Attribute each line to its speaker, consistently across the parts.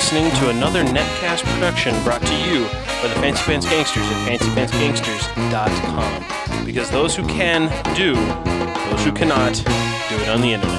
Speaker 1: listening to another Netcast production brought to you by the Fancy Pants Gangsters at fancypantsgangsters.com. Because those who can, do. Those who cannot, do it on the internet.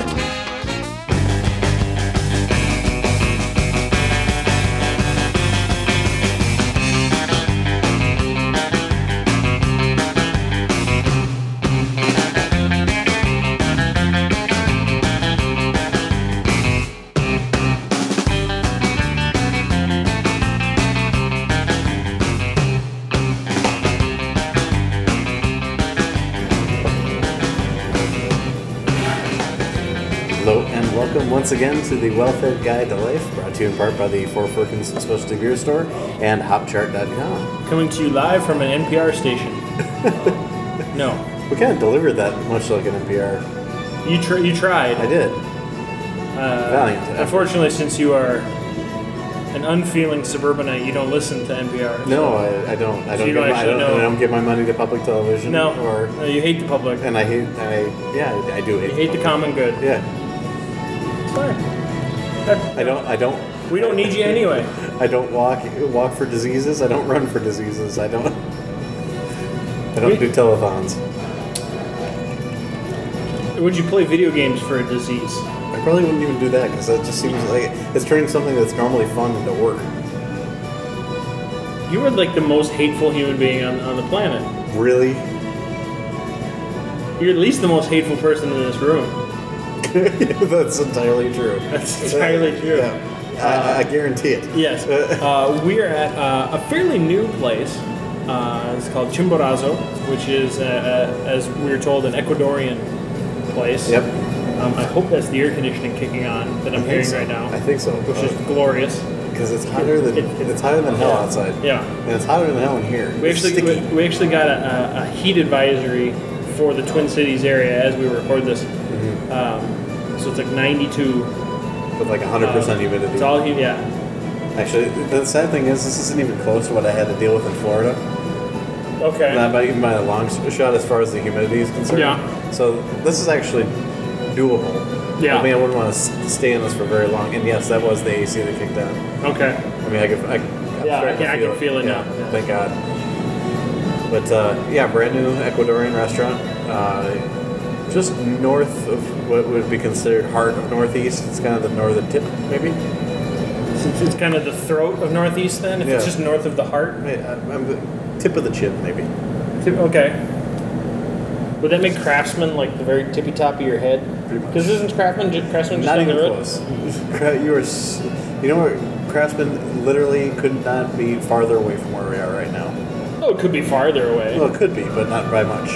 Speaker 2: Once again to the Well-Fed Guide to Life, brought to you in part by the Four Firkins Specialty Beer Store and HopChart.com.
Speaker 1: Coming to you live from an NPR station. No.
Speaker 2: We kind of delivered that much like an NPR.
Speaker 1: You tried.
Speaker 2: I did. Valiant.
Speaker 1: Unfortunately, since you are an unfeeling suburbanite, you don't listen to NPR.
Speaker 2: No, I don't. I don't give my money to public television.
Speaker 1: No, you hate the public.
Speaker 2: And I do hate.
Speaker 1: You hate the common good.
Speaker 2: Yeah.
Speaker 1: Fine.
Speaker 2: I don't.
Speaker 1: We don't need you anyway.
Speaker 2: I don't walk for diseases. I don't run for diseases. I don't do telethons.
Speaker 1: Would you play video games for a disease?
Speaker 2: I probably wouldn't even do that because that just seems like it's turning something that's normally fun into work.
Speaker 1: You are like the most hateful human being on the planet.
Speaker 2: Really?
Speaker 1: You're at least the most hateful person in this room.
Speaker 2: That's entirely true.
Speaker 1: That's entirely true.
Speaker 2: Yeah. I guarantee it.
Speaker 1: Yes. We are at a fairly new place. It's called Chimborazo, which is, as we were told, an Ecuadorian place.
Speaker 2: Yep.
Speaker 1: I hope that's the air conditioning kicking on that I'm hearing right now.
Speaker 2: I think so.
Speaker 1: Which is glorious.
Speaker 2: Because it's hotter than hell outside.
Speaker 1: Yeah.
Speaker 2: And it's hotter than hell in here.
Speaker 1: We actually got a heat advisory for the Twin Cities area as we record this. Mm-hmm. So it's like 92.
Speaker 2: With like 100% humidity.
Speaker 1: It's all heat, yeah.
Speaker 2: Actually, the sad thing is, this isn't even close to what I had to deal with in Florida.
Speaker 1: Okay.
Speaker 2: Not even by a long shot as far as the humidity is concerned.
Speaker 1: Yeah.
Speaker 2: So this is actually doable.
Speaker 1: Yeah.
Speaker 2: I mean, I wouldn't want to stay in this for very long. And yes, that was the AC that kicked on.
Speaker 1: Okay.
Speaker 2: I mean, I can feel it
Speaker 1: now.
Speaker 2: Yeah. Thank God. But brand new Ecuadorian restaurant. Just north of what would be considered heart of Northeast. It's kind of the northern tip, maybe.
Speaker 1: It's kind of the throat of Northeast, then? If it's just north of the heart?
Speaker 2: I'm the tip of the chin, maybe.
Speaker 1: Okay. Would that make Craftsman like the very tippy top of your head?
Speaker 2: Pretty much.
Speaker 1: Because isn't Craftsman just
Speaker 2: not
Speaker 1: on the
Speaker 2: even
Speaker 1: road?
Speaker 2: close. You know what? Craftsman literally could not be farther away from where we are right now.
Speaker 1: Oh, it could be farther away.
Speaker 2: Well, it could be, but not by much.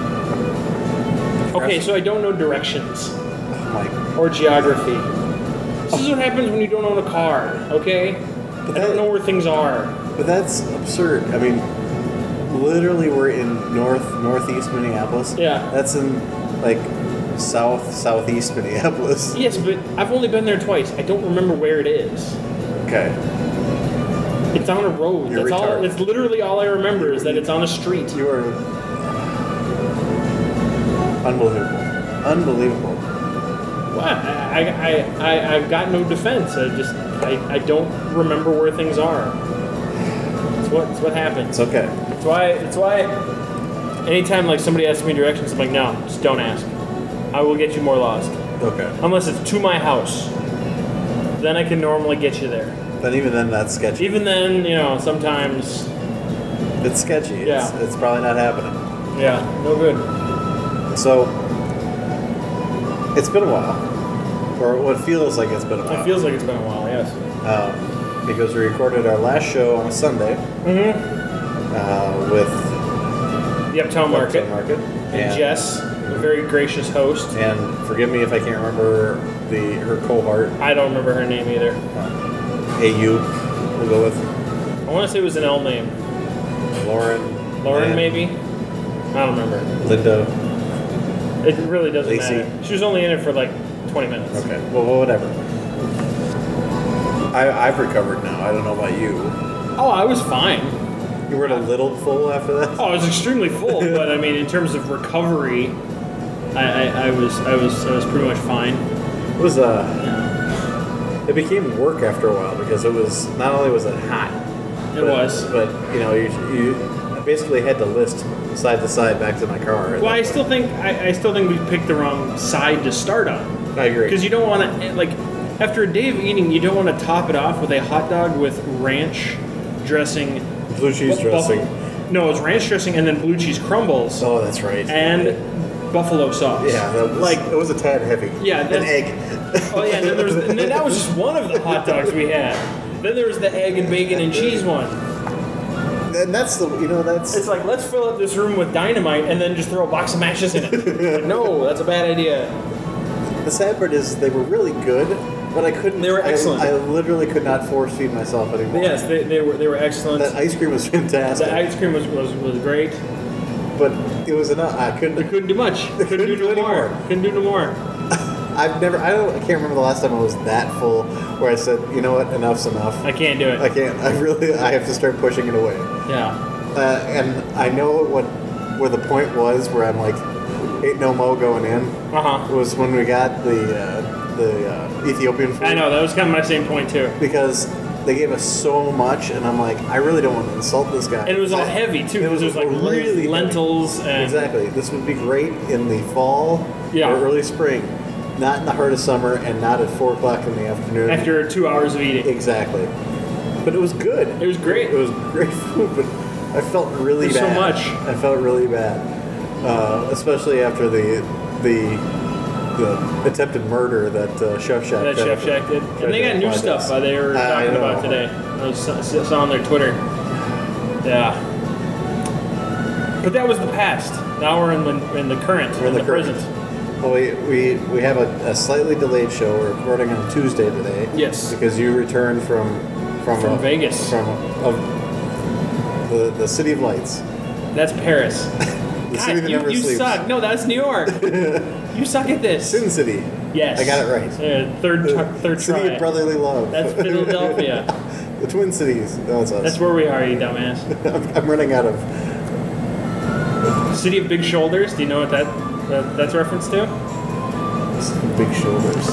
Speaker 1: Okay, so I don't know directions.
Speaker 2: Oh
Speaker 1: or geography. This is what happens when you don't own a car, okay? I don't know where things are.
Speaker 2: But that's absurd. I mean, literally we're in northeast Minneapolis.
Speaker 1: Yeah.
Speaker 2: That's in, like, southeast Minneapolis.
Speaker 1: Yes, but I've only been there twice. I don't remember where it is.
Speaker 2: Okay.
Speaker 1: It's on a road.
Speaker 2: You're retarded.
Speaker 1: It's literally all I remember is that it's on a street.
Speaker 2: You are unbelievable.
Speaker 1: Well, I've got no defense. I don't remember where things are. It's what happens.
Speaker 2: It's okay.
Speaker 1: It's why anytime like somebody asks me directions, I'm like, no, just don't ask. I will get you more lost.
Speaker 2: Okay.
Speaker 1: Unless it's to my house. Then I can normally get you there.
Speaker 2: But even then, that's sketchy.
Speaker 1: Even then, sometimes
Speaker 2: it's sketchy.
Speaker 1: Yeah.
Speaker 2: It's probably not happening.
Speaker 1: Yeah, no good.
Speaker 2: So, it's been a while. Or what feels like it's been a while.
Speaker 1: It feels like it's been a while, yes.
Speaker 2: Because we recorded our last show on a Sunday.
Speaker 1: Mm-hmm.
Speaker 2: With
Speaker 1: the Uptown Market.
Speaker 2: And
Speaker 1: Jess, a very gracious host.
Speaker 2: And forgive me if I can't remember her cohort.
Speaker 1: I don't remember her name either.
Speaker 2: AU, we'll go with.
Speaker 1: I want to say it was an L name.
Speaker 2: Lauren,
Speaker 1: maybe? I don't remember.
Speaker 2: Linda.
Speaker 1: It really doesn't
Speaker 2: Lacey.
Speaker 1: matter. She was only in it for like 20 minutes.
Speaker 2: Okay, well, whatever. I've recovered now. I don't know about you.
Speaker 1: Oh, I was fine.
Speaker 2: You were a little full after that?
Speaker 1: Oh, I was extremely full, but I mean, in terms of recovery, I was pretty much fine.
Speaker 2: It was it became work after a while because it was not only was it hot, but you know you basically had to list side to side back to my car.
Speaker 1: Well, I still think we picked the wrong side to start on.
Speaker 2: I agree.
Speaker 1: Because you don't want to, like, after a day of eating, you don't want to top it off with a hot dog with ranch dressing,
Speaker 2: blue cheese dressing.
Speaker 1: No, it's ranch dressing and then blue cheese crumbles.
Speaker 2: Oh, that's right.
Speaker 1: And buffalo sauce.
Speaker 2: Yeah, it was a tad heavy.
Speaker 1: Yeah,
Speaker 2: an egg.
Speaker 1: Oh yeah, and then that was just one of the hot dogs we had. Then there was the egg and bacon and cheese one.
Speaker 2: And that's
Speaker 1: It's like, let's fill up this room with dynamite and then just throw a box of matches in it. Like, no, that's a bad idea.
Speaker 2: The sad part is they were really good, but I couldn't.
Speaker 1: They were excellent.
Speaker 2: I literally could not force feed myself anymore.
Speaker 1: Yes, they were excellent.
Speaker 2: That ice cream was fantastic.
Speaker 1: The ice cream was great.
Speaker 2: But it was enough. I
Speaker 1: couldn't do much. Couldn't do no more. Couldn't do no more.
Speaker 2: I can't remember the last time I was that full where I said, you know what, enough's enough.
Speaker 1: I can't do it.
Speaker 2: I can't. I have to start pushing it away.
Speaker 1: Yeah.
Speaker 2: And I know where the point was where I'm like, ain't no mo going in. Was when we got the Ethiopian food.
Speaker 1: I know, that was kind of my same point too.
Speaker 2: Because they gave us so much, and I'm like, I really don't want to insult this guy.
Speaker 1: And it was all heavy too. It was like really lentils and
Speaker 2: exactly. This would be great in the fall or early spring, not in the heart of summer, and not at 4 o'clock in the afternoon
Speaker 1: after 2 hours of eating.
Speaker 2: Exactly. But it was good.
Speaker 1: It was great.
Speaker 2: It was great food, but I felt really bad.
Speaker 1: So much.
Speaker 2: I felt really bad, especially after the attempted murder that Chef Shack did.
Speaker 1: Chef Shack did. And they got new stuff they were talking about today. I saw on their Twitter. Yeah. But that was the past. Now we're in the current.
Speaker 2: We're in the
Speaker 1: present.
Speaker 2: Well, we have a slightly delayed show. We're recording on Tuesday today.
Speaker 1: Yes.
Speaker 2: Because you returned from
Speaker 1: Vegas.
Speaker 2: From the City of Lights.
Speaker 1: That's Paris.
Speaker 2: The city that never
Speaker 1: you
Speaker 2: sleeps.
Speaker 1: suck. No, that's New York. You suck at this.
Speaker 2: Sin City.
Speaker 1: Yes.
Speaker 2: I got it right.
Speaker 1: Third try.
Speaker 2: City of brotherly love.
Speaker 1: That's Philadelphia.
Speaker 2: The Twin Cities. No, it's us.
Speaker 1: That's where we are, you dumbass.
Speaker 2: I'm running out of...
Speaker 1: City of Big Shoulders. Do you know what that's reference to?
Speaker 2: Big Shoulders.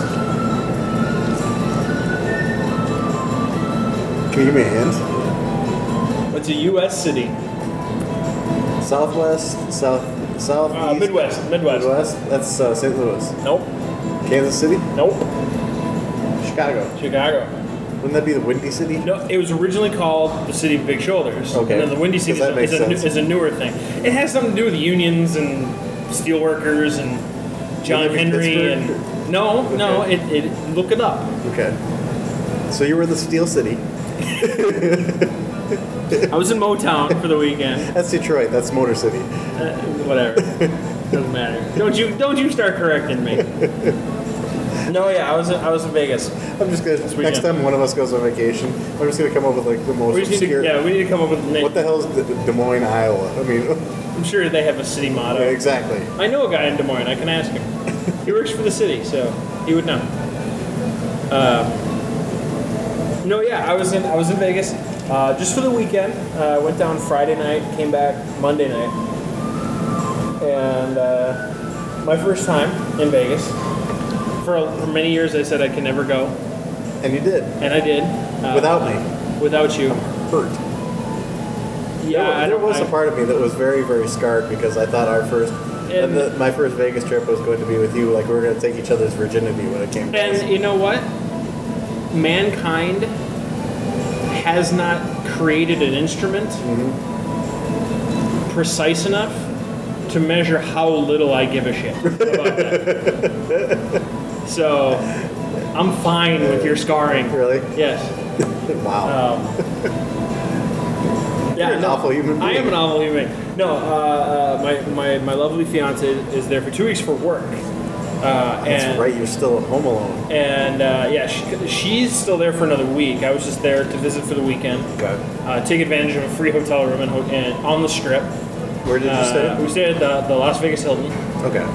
Speaker 2: Can you give me a hint?
Speaker 1: It's a U.S. city.
Speaker 2: Southwest, southeast.
Speaker 1: Midwest.
Speaker 2: Midwest. That's St. Louis.
Speaker 1: Nope.
Speaker 2: Kansas City.
Speaker 1: Nope.
Speaker 2: Chicago. Wouldn't that be the Windy City?
Speaker 1: No, it was originally called the City of Big Shoulders.
Speaker 2: Okay.
Speaker 1: And then the Windy City is a newer thing. It has something to do with unions and steelworkers and John Henry and no, it look it up.
Speaker 2: Okay. So you were in the Steel City.
Speaker 1: I was in Motown for the weekend.
Speaker 2: That's Detroit. That's Motor City.
Speaker 1: Whatever. Doesn't matter. Don't you start correcting me. No, yeah, I was in Vegas.
Speaker 2: I'm just gonna next time one of us goes on vacation, I'm just gonna come up with like the most obscure.
Speaker 1: We need to come up with a name.
Speaker 2: What the hell is Des Moines, Iowa? I mean,
Speaker 1: I'm sure they have a city motto.
Speaker 2: Yeah, exactly.
Speaker 1: I know a guy in Des Moines. I can ask him. He works for the city, so he would know. No, yeah, I was in Vegas just for the weekend. Went down Friday night, came back Monday night, and my first time in Vegas. For many years, I said I can never go.
Speaker 2: And you did.
Speaker 1: And I did.
Speaker 2: Without me.
Speaker 1: Without you.
Speaker 2: I'm hurt.
Speaker 1: Yeah,
Speaker 2: there was a part of me that was very, very scarred because I thought my first Vegas trip was going to be with you. Like we were going to take each other's virginity when it came to
Speaker 1: And you know what? Mankind has not created an instrument precise enough to measure how little I give a shit about that. So, I'm fine with your scarring.
Speaker 2: Really?
Speaker 1: Yes.
Speaker 2: Wow.
Speaker 1: Yeah,
Speaker 2: You're an awful human being.
Speaker 1: I am an awful human being. No, my lovely fiance is there for 2 weeks for work.
Speaker 2: That's right, you're still at home alone.
Speaker 1: And she's still there for another week. I was just there to visit for the weekend.
Speaker 2: Okay.
Speaker 1: Take advantage of a free hotel room on the Strip.
Speaker 2: Where did you stay?
Speaker 1: We stayed at the Las Vegas Hilton.
Speaker 2: Okay.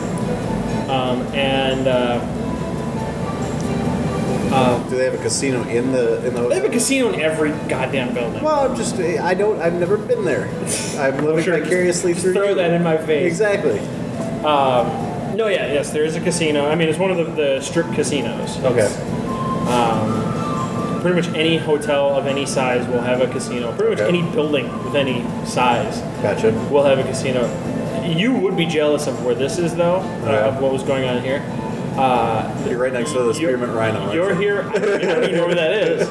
Speaker 2: Do they have a casino in the hotel?
Speaker 1: They have a casino in every goddamn building.
Speaker 2: Well, I've never been there. I'm living vicariously through
Speaker 1: throw
Speaker 2: you.
Speaker 1: that in my face.
Speaker 2: Exactly.
Speaker 1: Yes, there is a casino. I mean, it's one of the Strip casinos.
Speaker 2: Okay.
Speaker 1: Pretty much any hotel of any size will have a casino. Pretty much any building with any size will have a casino. You would be jealous of where this is, though, of what was going on here.
Speaker 2: You're right next to the Spearmint Rhino.
Speaker 1: You're here. I don't even know where that is.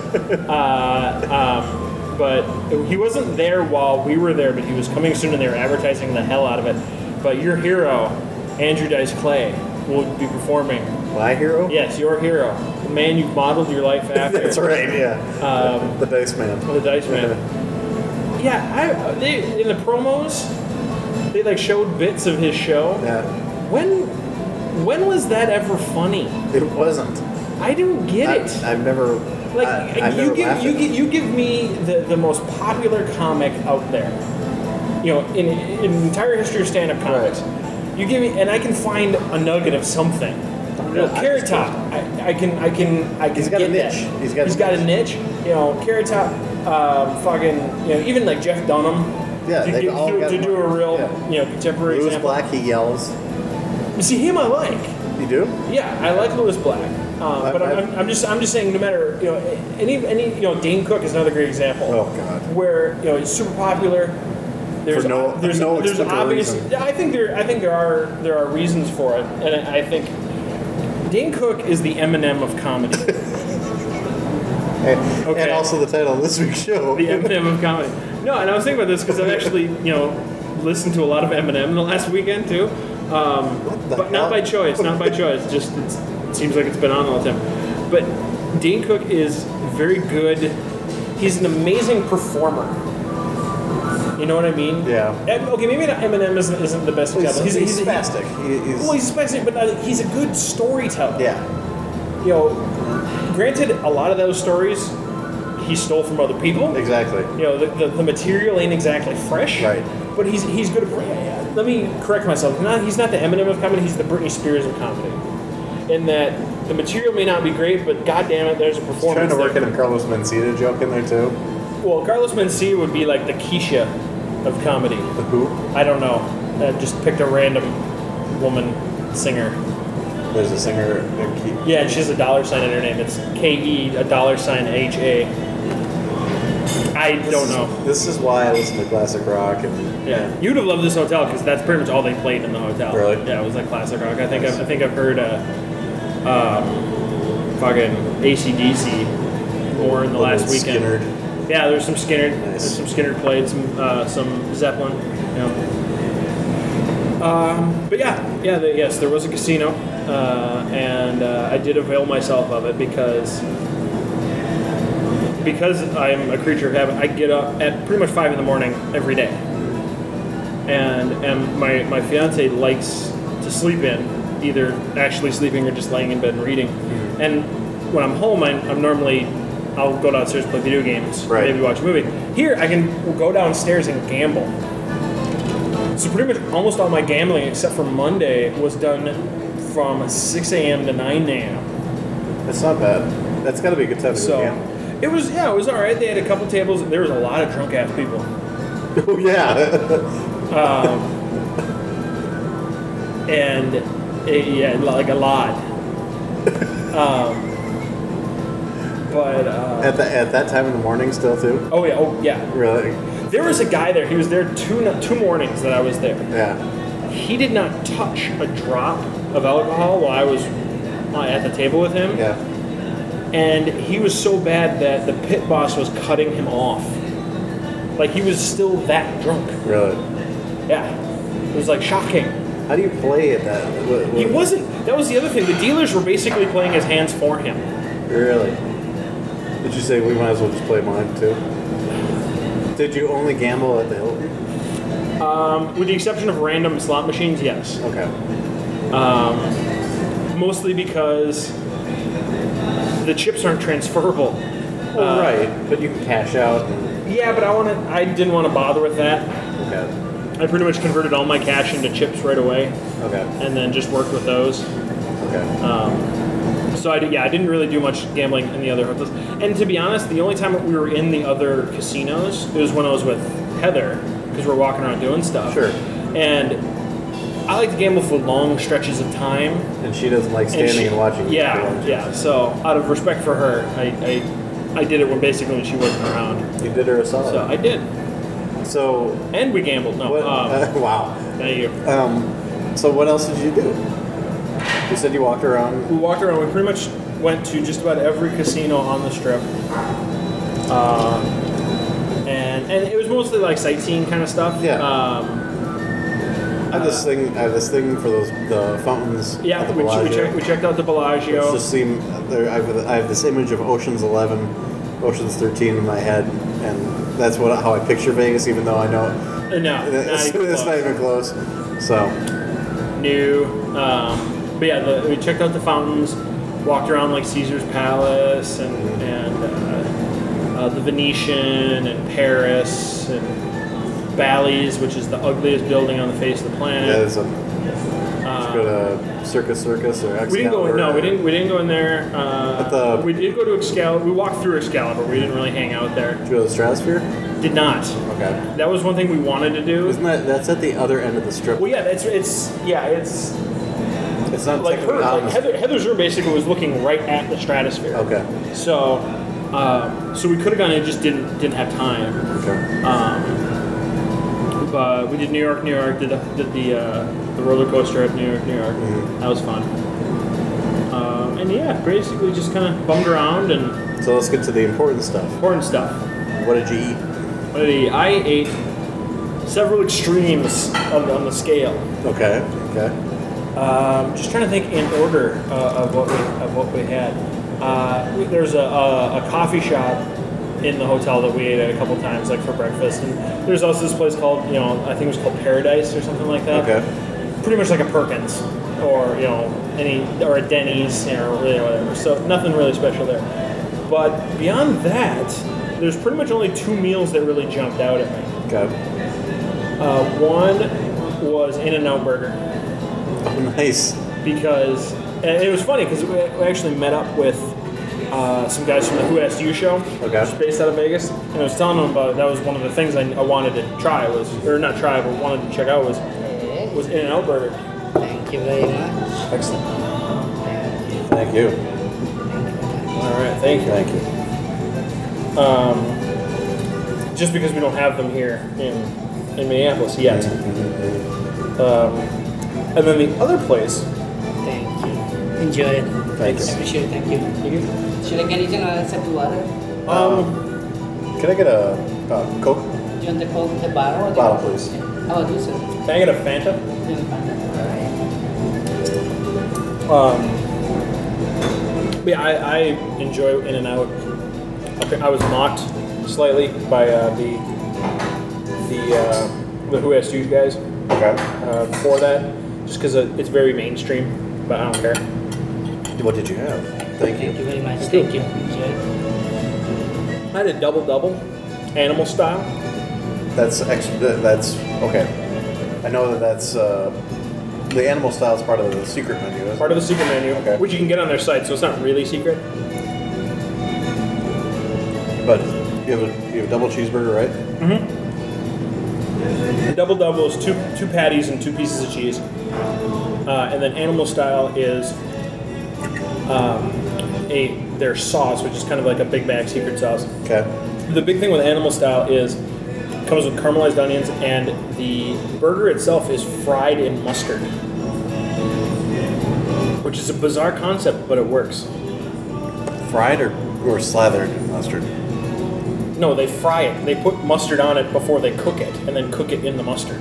Speaker 1: But he wasn't there while we were there, but he was coming soon, and they were advertising the hell out of it. But your hero, Andrew Dice Clay, will be performing.
Speaker 2: My hero?
Speaker 1: Yes, your hero. The man you've modeled your life after.
Speaker 2: That's right, yeah. The Dice Man.
Speaker 1: The Dice Man. Yeah, they, in the promos, they like showed bits of his show.
Speaker 2: Yeah.
Speaker 1: When was that ever funny?
Speaker 2: It wasn't.
Speaker 1: I don't get it.
Speaker 2: I've never.
Speaker 1: Like
Speaker 2: I've
Speaker 1: you
Speaker 2: never
Speaker 1: you give me the most popular comic out there. You know, in the entire history of stand-up comics, you give me, and I can find a nugget of something. You know, Carrot Top, I can
Speaker 2: He's got
Speaker 1: get
Speaker 2: a niche.
Speaker 1: that.
Speaker 2: He's got
Speaker 1: a niche. You know, Carrot Top, even like Jeff Dunham.
Speaker 2: Yeah,
Speaker 1: to do a real contemporary
Speaker 2: Louis
Speaker 1: example.
Speaker 2: Black, he yells.
Speaker 1: See, him I like.
Speaker 2: You do?
Speaker 1: Yeah, I like Louis Black. But I'm just saying, no matter any Dane Cook is another great example.
Speaker 2: Oh God.
Speaker 1: Where he's super popular. There's obvious.
Speaker 2: Reason.
Speaker 1: I think there are reasons for it, and I think Dane Cook is the Eminem of comedy.
Speaker 2: And also the title of this week's show.
Speaker 1: The Eminem of comedy. No, and I was thinking about this because I've actually listened to a lot of Eminem in the last weekend too. But not by choice. Not by choice. Just it seems like it's been on all the time. But Dane Cook is very good. He's an amazing performer. You know what I mean?
Speaker 2: Yeah.
Speaker 1: Okay, maybe Eminem isn't the best example.
Speaker 2: He's spastic.
Speaker 1: He's spastic, but he's a good storyteller.
Speaker 2: Yeah.
Speaker 1: Granted, a lot of those stories he stole from other people.
Speaker 2: Exactly.
Speaker 1: The material ain't exactly fresh.
Speaker 2: Right.
Speaker 1: But he's good at. Let me correct myself. He's not the Eminem of comedy. He's the Britney Spears of comedy. In that the material may not be great, but goddamn it, there's a performance.
Speaker 2: Trying to work in a Carlos Mencia joke in there too.
Speaker 1: Well, Carlos Mencia would be like the Keisha of comedy.
Speaker 2: The who?
Speaker 1: I don't know. I just picked a random woman singer.
Speaker 2: There's a singer.
Speaker 1: Yeah, and she has a $sign in her name. It's KE $HA. I don't know.
Speaker 2: This is why I listen to classic rock.
Speaker 1: Yeah, you would have loved this hotel because that's pretty much all they played in the hotel.
Speaker 2: Really?
Speaker 1: Yeah, it was like classic rock. I think I've heard fucking AC/DC more in the last weekend.
Speaker 2: Skynyrd.
Speaker 1: Yeah, there's some Skynyrd.
Speaker 2: Nice.
Speaker 1: There's some Skynyrd played, some Zeppelin. But yes, there was a casino, and I did avail myself of it because I'm a creature of habit. I get up at pretty much 5 a.m. every day, and my fiance likes to sleep in, either actually sleeping or just laying in bed and reading. Mm-hmm. And when I'm home, I'll go downstairs and play video games, maybe watch a movie. Here, I can go downstairs and gamble. So pretty much almost all my gambling, except for Monday, was done from 6 a.m. to 9 a.m.
Speaker 2: That's not bad. That's got to be a good time to go gamble.
Speaker 1: It was all right. They had a couple tables. There was a lot of drunk-ass people.
Speaker 2: Oh, yeah.
Speaker 1: Like a lot. But
Speaker 2: at that time in the morning still too?
Speaker 1: Oh yeah.
Speaker 2: Really?
Speaker 1: There was a guy there. He was there two mornings that I was there.
Speaker 2: Yeah.
Speaker 1: He did not touch a drop of alcohol while I was at the table with him.
Speaker 2: Yeah.
Speaker 1: And he was so bad that the pit boss was cutting him off. Like, he was still that drunk.
Speaker 2: Really?
Speaker 1: Yeah. It was, like, shocking.
Speaker 2: How do you play at that?
Speaker 1: He wasn't. That was the other thing. The dealers were basically playing his hands for him.
Speaker 2: Really? Did you say we might as well just play mine, too? Did you only gamble at the Hilton?
Speaker 1: With the exception of random slot machines, yes.
Speaker 2: Okay.
Speaker 1: Mostly because the chips aren't transferable.
Speaker 2: Well, right, but you can cash out.
Speaker 1: Yeah, but I didn't want to bother with that.
Speaker 2: Okay.
Speaker 1: I pretty much converted all my cash into chips right away.
Speaker 2: Okay.
Speaker 1: And then just worked with those.
Speaker 2: Okay.
Speaker 1: So I didn't really do much gambling in the other hotels. And to be honest, the only time that we were in the other casinos, it was when I was with Heather, because we're walking around doing stuff.
Speaker 2: Sure.
Speaker 1: And I like to gamble for long stretches of time.
Speaker 2: And she doesn't like standing and watching.
Speaker 1: Yeah. So out of respect for her, I I did it when she wasn't around.
Speaker 2: You did her a solid.
Speaker 1: So I did.
Speaker 2: So
Speaker 1: and we gambled. No.
Speaker 2: Wow.
Speaker 1: Thank you.
Speaker 2: So what else did you do? You said you walked around.
Speaker 1: We walked around. We pretty much went to just about every casino on the strip. And it was mostly like sightseeing kind of stuff.
Speaker 2: Yeah. I have this thing for the fountains.
Speaker 1: Yeah,
Speaker 2: at the
Speaker 1: we checked out the Bellagio.
Speaker 2: It just seemed I have this image of Ocean's 11, Ocean's 13 in my head, and that's how I picture Vegas, even though I know it's not even close. So
Speaker 1: new, but yeah, we checked out the fountains, walked around like Caesar's Palace and the Venetian and Paris and Bally's, which is the ugliest building on the face of the planet.
Speaker 2: Yeah, did you go to Circus or Excalibur?
Speaker 1: We didn't go in there. We did go to Excalibur. We walked through Excalibur. We didn't really hang out there.
Speaker 2: Did you go to the Stratosphere?
Speaker 1: Did not.
Speaker 2: Okay.
Speaker 1: That was one thing we wanted to do.
Speaker 2: Isn't that's at the other end of the strip?
Speaker 1: Well, yeah, it's
Speaker 2: not
Speaker 1: like Heather's room basically was looking right at the Stratosphere.
Speaker 2: Okay.
Speaker 1: So we could have gone and just didn't have time.
Speaker 2: Okay.
Speaker 1: But we did New York, did the roller coaster at New York.
Speaker 2: Mm-hmm.
Speaker 1: That was fun. And yeah, basically just kind of bummed around and.
Speaker 2: So let's get to the important stuff. What did you eat?
Speaker 1: I ate several extremes on the scale.
Speaker 2: Okay.
Speaker 1: Just trying to think in order of what we had. There's a coffee shop in the hotel that we ate at a couple times, like for breakfast, and there's also this place called, I think it was called Paradise or something like that.
Speaker 2: Okay.
Speaker 1: Pretty much like a Perkins, or or a Denny's, or whatever. So nothing really special there. But beyond that, there's pretty much only two meals that really jumped out at me.
Speaker 2: Okay.
Speaker 1: One was In-N-Out Burger.
Speaker 2: Oh, nice.
Speaker 1: Because and it was funny because we actually met up with some guys from the Who Asked You show, which is based out of Vegas, and I was telling them about it. That was one of the things I wanted to try but wanted to check out was In-N-Out Burger.
Speaker 3: Thank you very much.
Speaker 2: Excellent. Thank you.
Speaker 1: All right, thank you.
Speaker 2: Thank you.
Speaker 1: Just because we don't have them here in Minneapolis yet. And then the other place.
Speaker 3: Thank you. Enjoy it.
Speaker 2: Thanks.
Speaker 3: Appreciate it. Thank you. Should I get anything except the water?
Speaker 2: Can I get a Coke?
Speaker 3: Do you want the Coke, the bottle? Or the
Speaker 2: Bottle, please.
Speaker 3: How about you, sir?
Speaker 1: Can I get a Fanta? Yeah, I enjoy In-N-Out. Okay, I was mocked slightly by the Who Asked You guys.
Speaker 2: Okay.
Speaker 1: For that, just because it's very mainstream, but I don't care.
Speaker 2: What did you have? Thank you.
Speaker 3: Thank you very much. Thank you. Enjoy it.
Speaker 1: I had a double, animal style.
Speaker 2: That's okay. I know that's the animal style is part of the secret menu. Isn't
Speaker 1: Part of the secret menu,
Speaker 2: Okay.
Speaker 1: which you can get on their site, so it's not really secret.
Speaker 2: But you have a double cheeseburger, right?
Speaker 1: Mm-hmm. The double is two patties and 2 pieces of cheese, and then animal style is their sauce, which is kind of like a Big Mac secret sauce.
Speaker 2: Okay.
Speaker 1: The big thing with animal style is it comes with caramelized onions, and the burger itself is fried in mustard, which is a bizarre concept, but it works.
Speaker 2: Fried or slathered in mustard?
Speaker 1: No, they fry it. They put mustard on it before they cook it, and then cook it in the mustard.
Speaker 2: I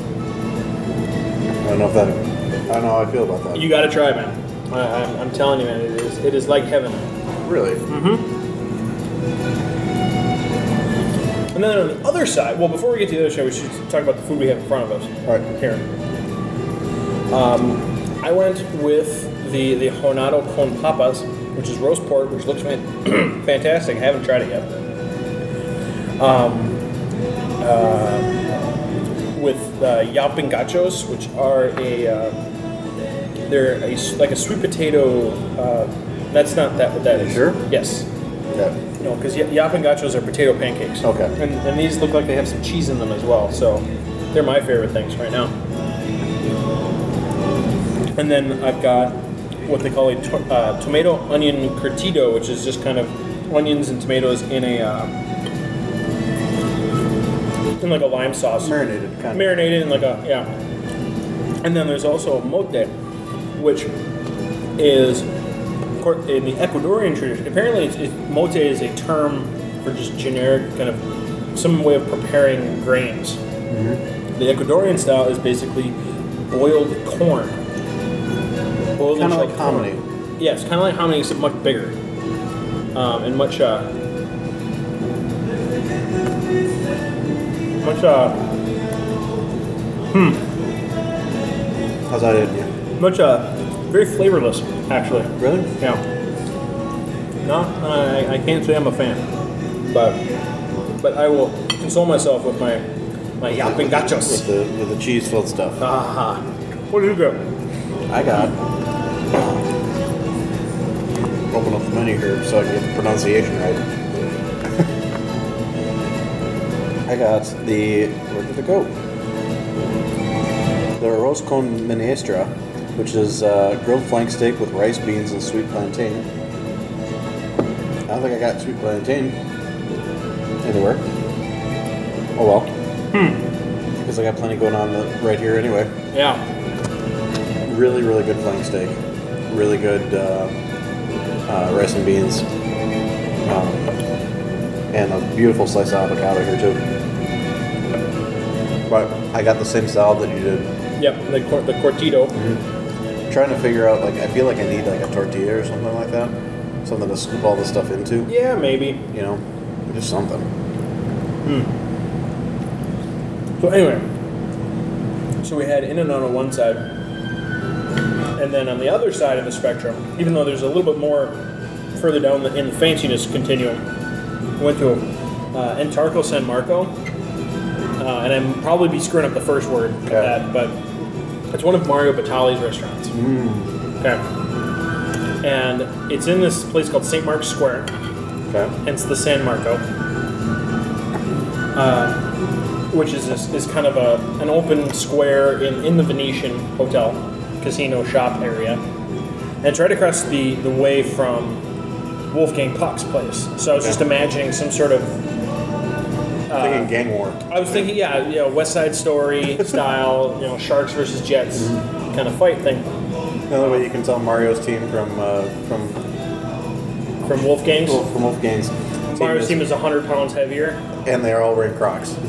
Speaker 2: don't know how I feel about that.
Speaker 1: You got to try, man. I'm telling you, man. It is like heaven.
Speaker 2: Really?
Speaker 1: Mm-hmm. And then on the other side, well, before we get to the other side, we should talk about the food we have in front of us.
Speaker 2: All right.
Speaker 1: Here. I went with the Hornado con Papas, which is roast pork, which looks fantastic. I haven't tried it yet. With Yaping Gachos, which are they're like a sweet potato. That's not what that is.
Speaker 2: Sure?
Speaker 1: Yes.
Speaker 2: Okay.
Speaker 1: No, because Yaping Gachos are potato pancakes.
Speaker 2: Okay.
Speaker 1: And these look like they have some cheese in them as well, so they're my favorite things right now. And then I've got what they call a tomato onion curtido, which is just kind of onions and tomatoes in like a lime sauce. Marinated in like and then there's also mote, which is in the Ecuadorian tradition. Apparently, mote is a term for just generic kind of some way of preparing grains. Mm-hmm. The Ecuadorian style is basically boiled corn.
Speaker 2: Kind of like hominy.
Speaker 1: Yes, kind of like hominy, except much bigger and much.
Speaker 2: How's that in you?
Speaker 1: Much very flavorless, actually.
Speaker 2: Really?
Speaker 1: Yeah. No, I can't say I'm a fan, but I will console myself with my yapingachos.
Speaker 2: With the cheese-filled stuff.
Speaker 1: What do you got?
Speaker 2: I got. Open up the menu here so I can get the pronunciation right. I got where did it go? The arroz con menestra, which is grilled flank steak with rice, beans, and sweet plantain. I don't think I got sweet plantain anywhere. Oh well. Because I got plenty going on right here anyway.
Speaker 1: Yeah.
Speaker 2: Really, really good flank steak. Really good rice and beans. And a beautiful slice of avocado here too. But I got the same salad that you did.
Speaker 1: Yep, the cortito.
Speaker 2: Mm-hmm. Trying to figure out, I feel like I need a tortilla or something like that. Something to scoop all this stuff into.
Speaker 1: Yeah, maybe.
Speaker 2: Just something.
Speaker 1: So anyway, we had In-N-Out on one side, and then on the other side of the spectrum, even though there's a little bit more further down in the fanciness continuum, we went to Entarco San Marco, and I'm probably be screwing up the first word of that, but it's one of Mario Batali's restaurants. Okay. And it's in this place called St. Mark's Square.
Speaker 2: Okay.
Speaker 1: Hence the San Marco. Which is kind of an open square in the Venetian hotel, casino shop area. And it's right across the way from Wolfgang Puck's place. So I was just imagining some sort of...
Speaker 2: thinking gang war.
Speaker 1: I was thinking, West Side Story style, Sharks versus Jets kind of fight thing.
Speaker 2: Another way you can tell Mario's team from
Speaker 1: Wolfgang's?
Speaker 2: From Wolfgang's.
Speaker 1: Mario's team is 100 pounds heavier.
Speaker 2: And they are all wearing Crocs.
Speaker 1: I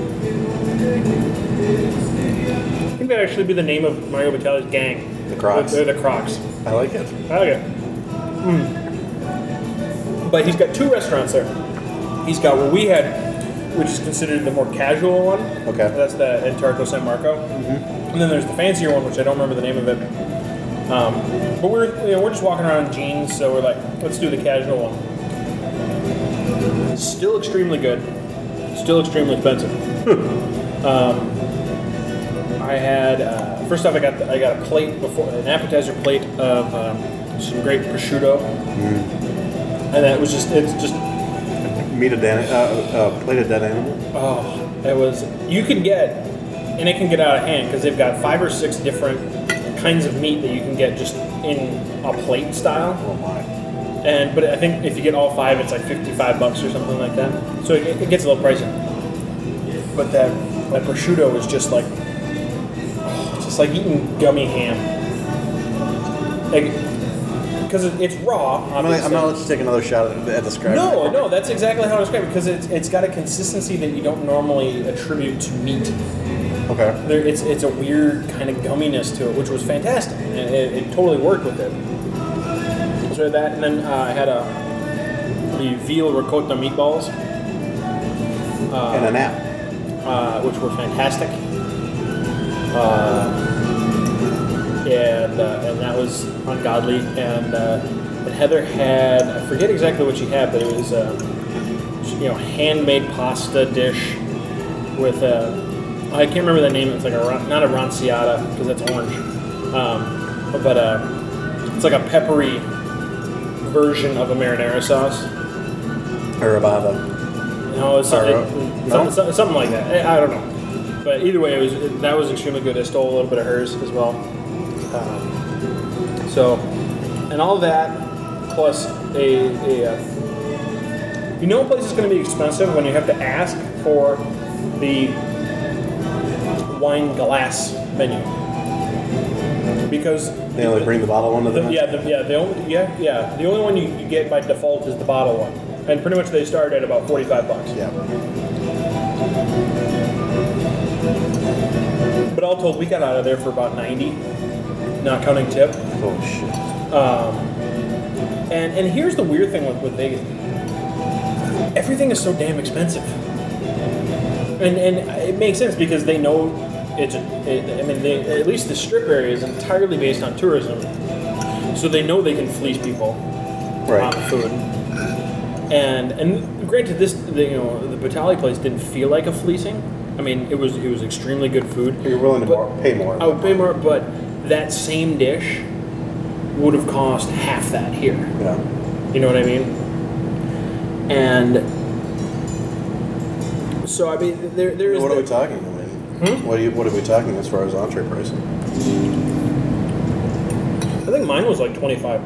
Speaker 1: think that'd actually be the name of Mario Batali's gang.
Speaker 2: The Crocs?
Speaker 1: They're the Crocs.
Speaker 2: I like it.
Speaker 1: I like it. But he's got two restaurants there. He's got what we had, which is considered the more casual one.
Speaker 2: Okay.
Speaker 1: That's the Entarco San Marco. Mm-hmm. And then there's the fancier one, which I don't remember the name of it. But we're just walking around in jeans, so we're like, let's do the casual one. It's still extremely good. Still extremely expensive. I had first off I got a plate an appetizer plate of some great prosciutto, and that was it's just
Speaker 2: plate of dead animal.
Speaker 1: Oh, it was it can get out of hand because they've got 5 or 6 different kinds of meat that you can get just in a plate style.
Speaker 2: Oh my.
Speaker 1: But I think if you get all 5, it's like $55 or something like that. So it gets a little pricey. But that prosciutto is just like eating gummy ham. Because it's raw.
Speaker 2: I'm not let you take another shot at describing.
Speaker 1: No, that's exactly how I describe it. Because it's got a consistency that you don't normally attribute to meat.
Speaker 2: Okay.
Speaker 1: It's a weird kind of gumminess to it, which was fantastic, and it totally worked with it. So that, and then I had the veal ricotta meatballs.
Speaker 2: And a nap.
Speaker 1: Which were fantastic. And that was ungodly. And Heather had, I forget exactly what she had, but it was handmade pasta dish with I can't remember the name. It's like not a ranciata because that's orange, but it's like a peppery version of a marinara sauce.
Speaker 2: Arrabbiata.
Speaker 1: No, something like that. I don't know. But either way, that was extremely good. I stole a little bit of hers as well. And all that plus a You know a place is going to be expensive when you have to ask for the wine glass menu. Because
Speaker 2: They only bring the bottle one to them?
Speaker 1: the only one you get by default is the bottle one. And pretty much they start at about $45.
Speaker 2: Yeah.
Speaker 1: But all told, we got out of there for about 90, not counting tip.
Speaker 2: Oh, shit.
Speaker 1: And here's the weird thing with Vegas. Everything is so damn expensive. And it makes sense because they know at least the strip area is entirely based on tourism. So they know they can fleece people on food. And granted, the Batali place didn't feel like a fleecing. I mean, it was extremely good food.
Speaker 2: You're willing to pay more.
Speaker 1: I would pay more, but that same dish would have cost half that here.
Speaker 2: Yeah.
Speaker 1: You know what I mean? And so I mean, there is.
Speaker 2: What are we talking? I mean, what are we talking as far as entree pricing?
Speaker 1: I think mine was like $25.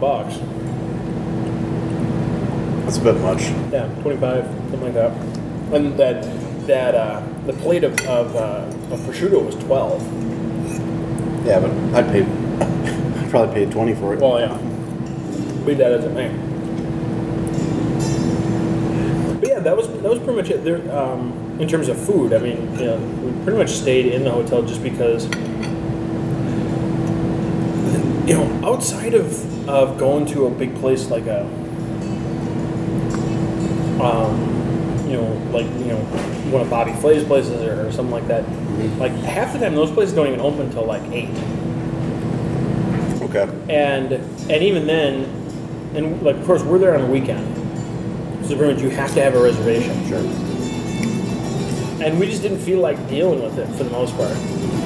Speaker 2: That's a bit much.
Speaker 1: Yeah, 25, something like that. And that the plate of prosciutto was 12.
Speaker 2: Yeah, but I probably paid 20 for it.
Speaker 1: Well, yeah. Be that as it may. But yeah, that was pretty much it. There, in terms of food, I mean, we pretty much stayed in the hotel just because, outside of going to a big place like one of Bobby Flay's places or something like that, like half the time those places don't even open until like 8.
Speaker 2: Okay.
Speaker 1: And even then, and like of course we're there on the weekend, so pretty much you have to have a reservation.
Speaker 2: Sure.
Speaker 1: And we just didn't feel like dealing with it for the most part.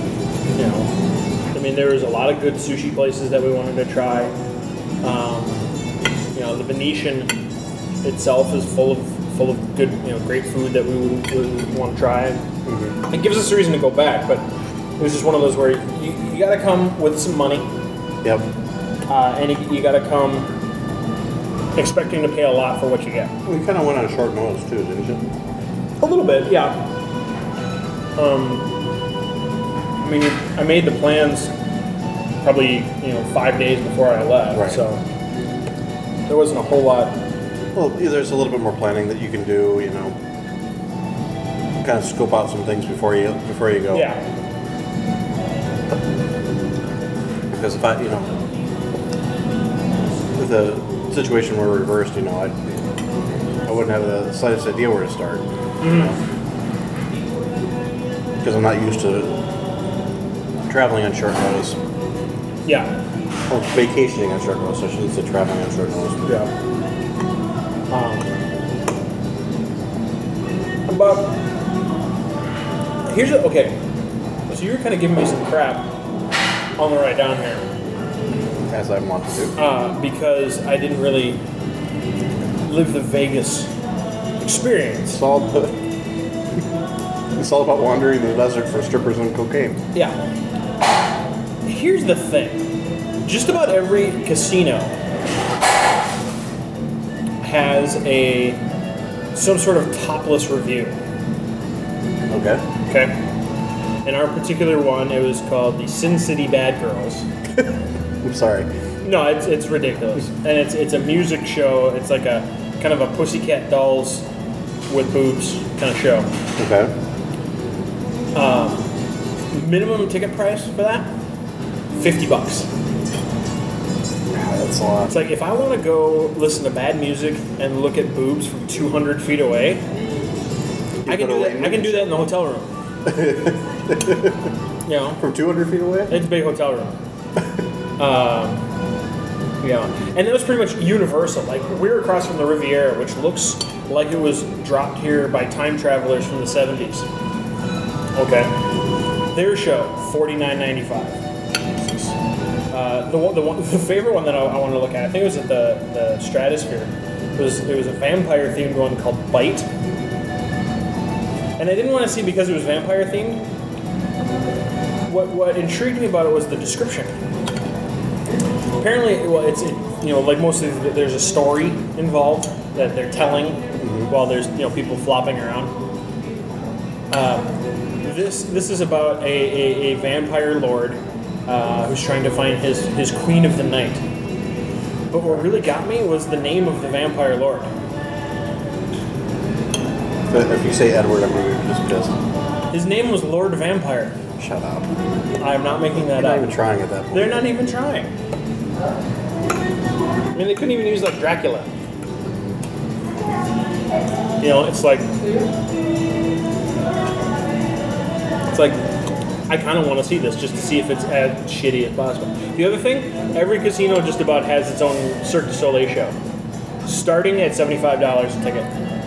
Speaker 1: I mean, there was a lot of good sushi places that we wanted to try. The Venetian itself is full of good, great food that we would want to try. Mm-hmm. It gives us a reason to go back, but it was just one of those where you got to come with some money.
Speaker 2: Yep.
Speaker 1: And you got to come expecting to pay a lot for what you get.
Speaker 2: We kind of went on short notice too, didn't you?
Speaker 1: A little bit, yeah. I mean, I made the plans probably 5 days before I left,
Speaker 2: right.
Speaker 1: So there wasn't a whole lot.
Speaker 2: Well, there's a little bit more planning that you can do. Kind of scope out some things before you go.
Speaker 1: Yeah.
Speaker 2: Because if if the situation were reversed, I wouldn't have the slightest idea where to start. Because I'm not used to traveling on short notice.
Speaker 1: Yeah.
Speaker 2: Or vacationing on short notice. I shouldn't say traveling on short notice.
Speaker 1: Yeah. But here's okay. So you were kind of giving me some crap on the ride down here.
Speaker 2: As I want to do.
Speaker 1: Because I didn't really live the Vegas experience.
Speaker 2: It's all about wandering the desert for strippers and cocaine.
Speaker 1: Yeah. Here's the thing. Just about every casino has some sort of topless review.
Speaker 2: Okay.
Speaker 1: Okay. In our particular one, it was called the Sin City Bad Girls.
Speaker 2: I'm sorry.
Speaker 1: No, it's ridiculous, and it's a music show. It's like a kind of a Pussycat Dolls with boobs kind of show.
Speaker 2: Okay.
Speaker 1: Minimum ticket price for that, $50.
Speaker 2: That's a lot.
Speaker 1: It's like if I want to go listen to bad music and look at boobs from 200 feet away, I can do that. I can do that in the hotel room.
Speaker 2: From 200 feet away?
Speaker 1: It's a big hotel room. And it was pretty much universal. Like we were across from the Riviera, which looks like it was dropped here by time travelers from the 70s. Okay. Their show, $49.95. The favorite one that I wanted to look at, I think it was at the Stratosphere. It was a vampire themed one called Bite, and I didn't want to see because it was vampire themed. What intrigued me about it was the description. Apparently, well, it's like most of there's a story involved that they're telling, while there's people flopping around. This is about a vampire lord who's trying to find his queen of the night. But what really got me was the name of the vampire lord.
Speaker 2: If you say Edward, I'm going to be just pissed.
Speaker 1: His name was Lord Vampire.
Speaker 2: Shut up.
Speaker 1: I'm not making that
Speaker 2: They're
Speaker 1: up.
Speaker 2: not even trying at that point.
Speaker 1: They're not even trying. I mean, they couldn't even use like Dracula. It's like I kind of want to see this just to see if it's as shitty as possible. The other thing, every casino just about has its own Cirque du Soleil show, starting at $75 a ticket.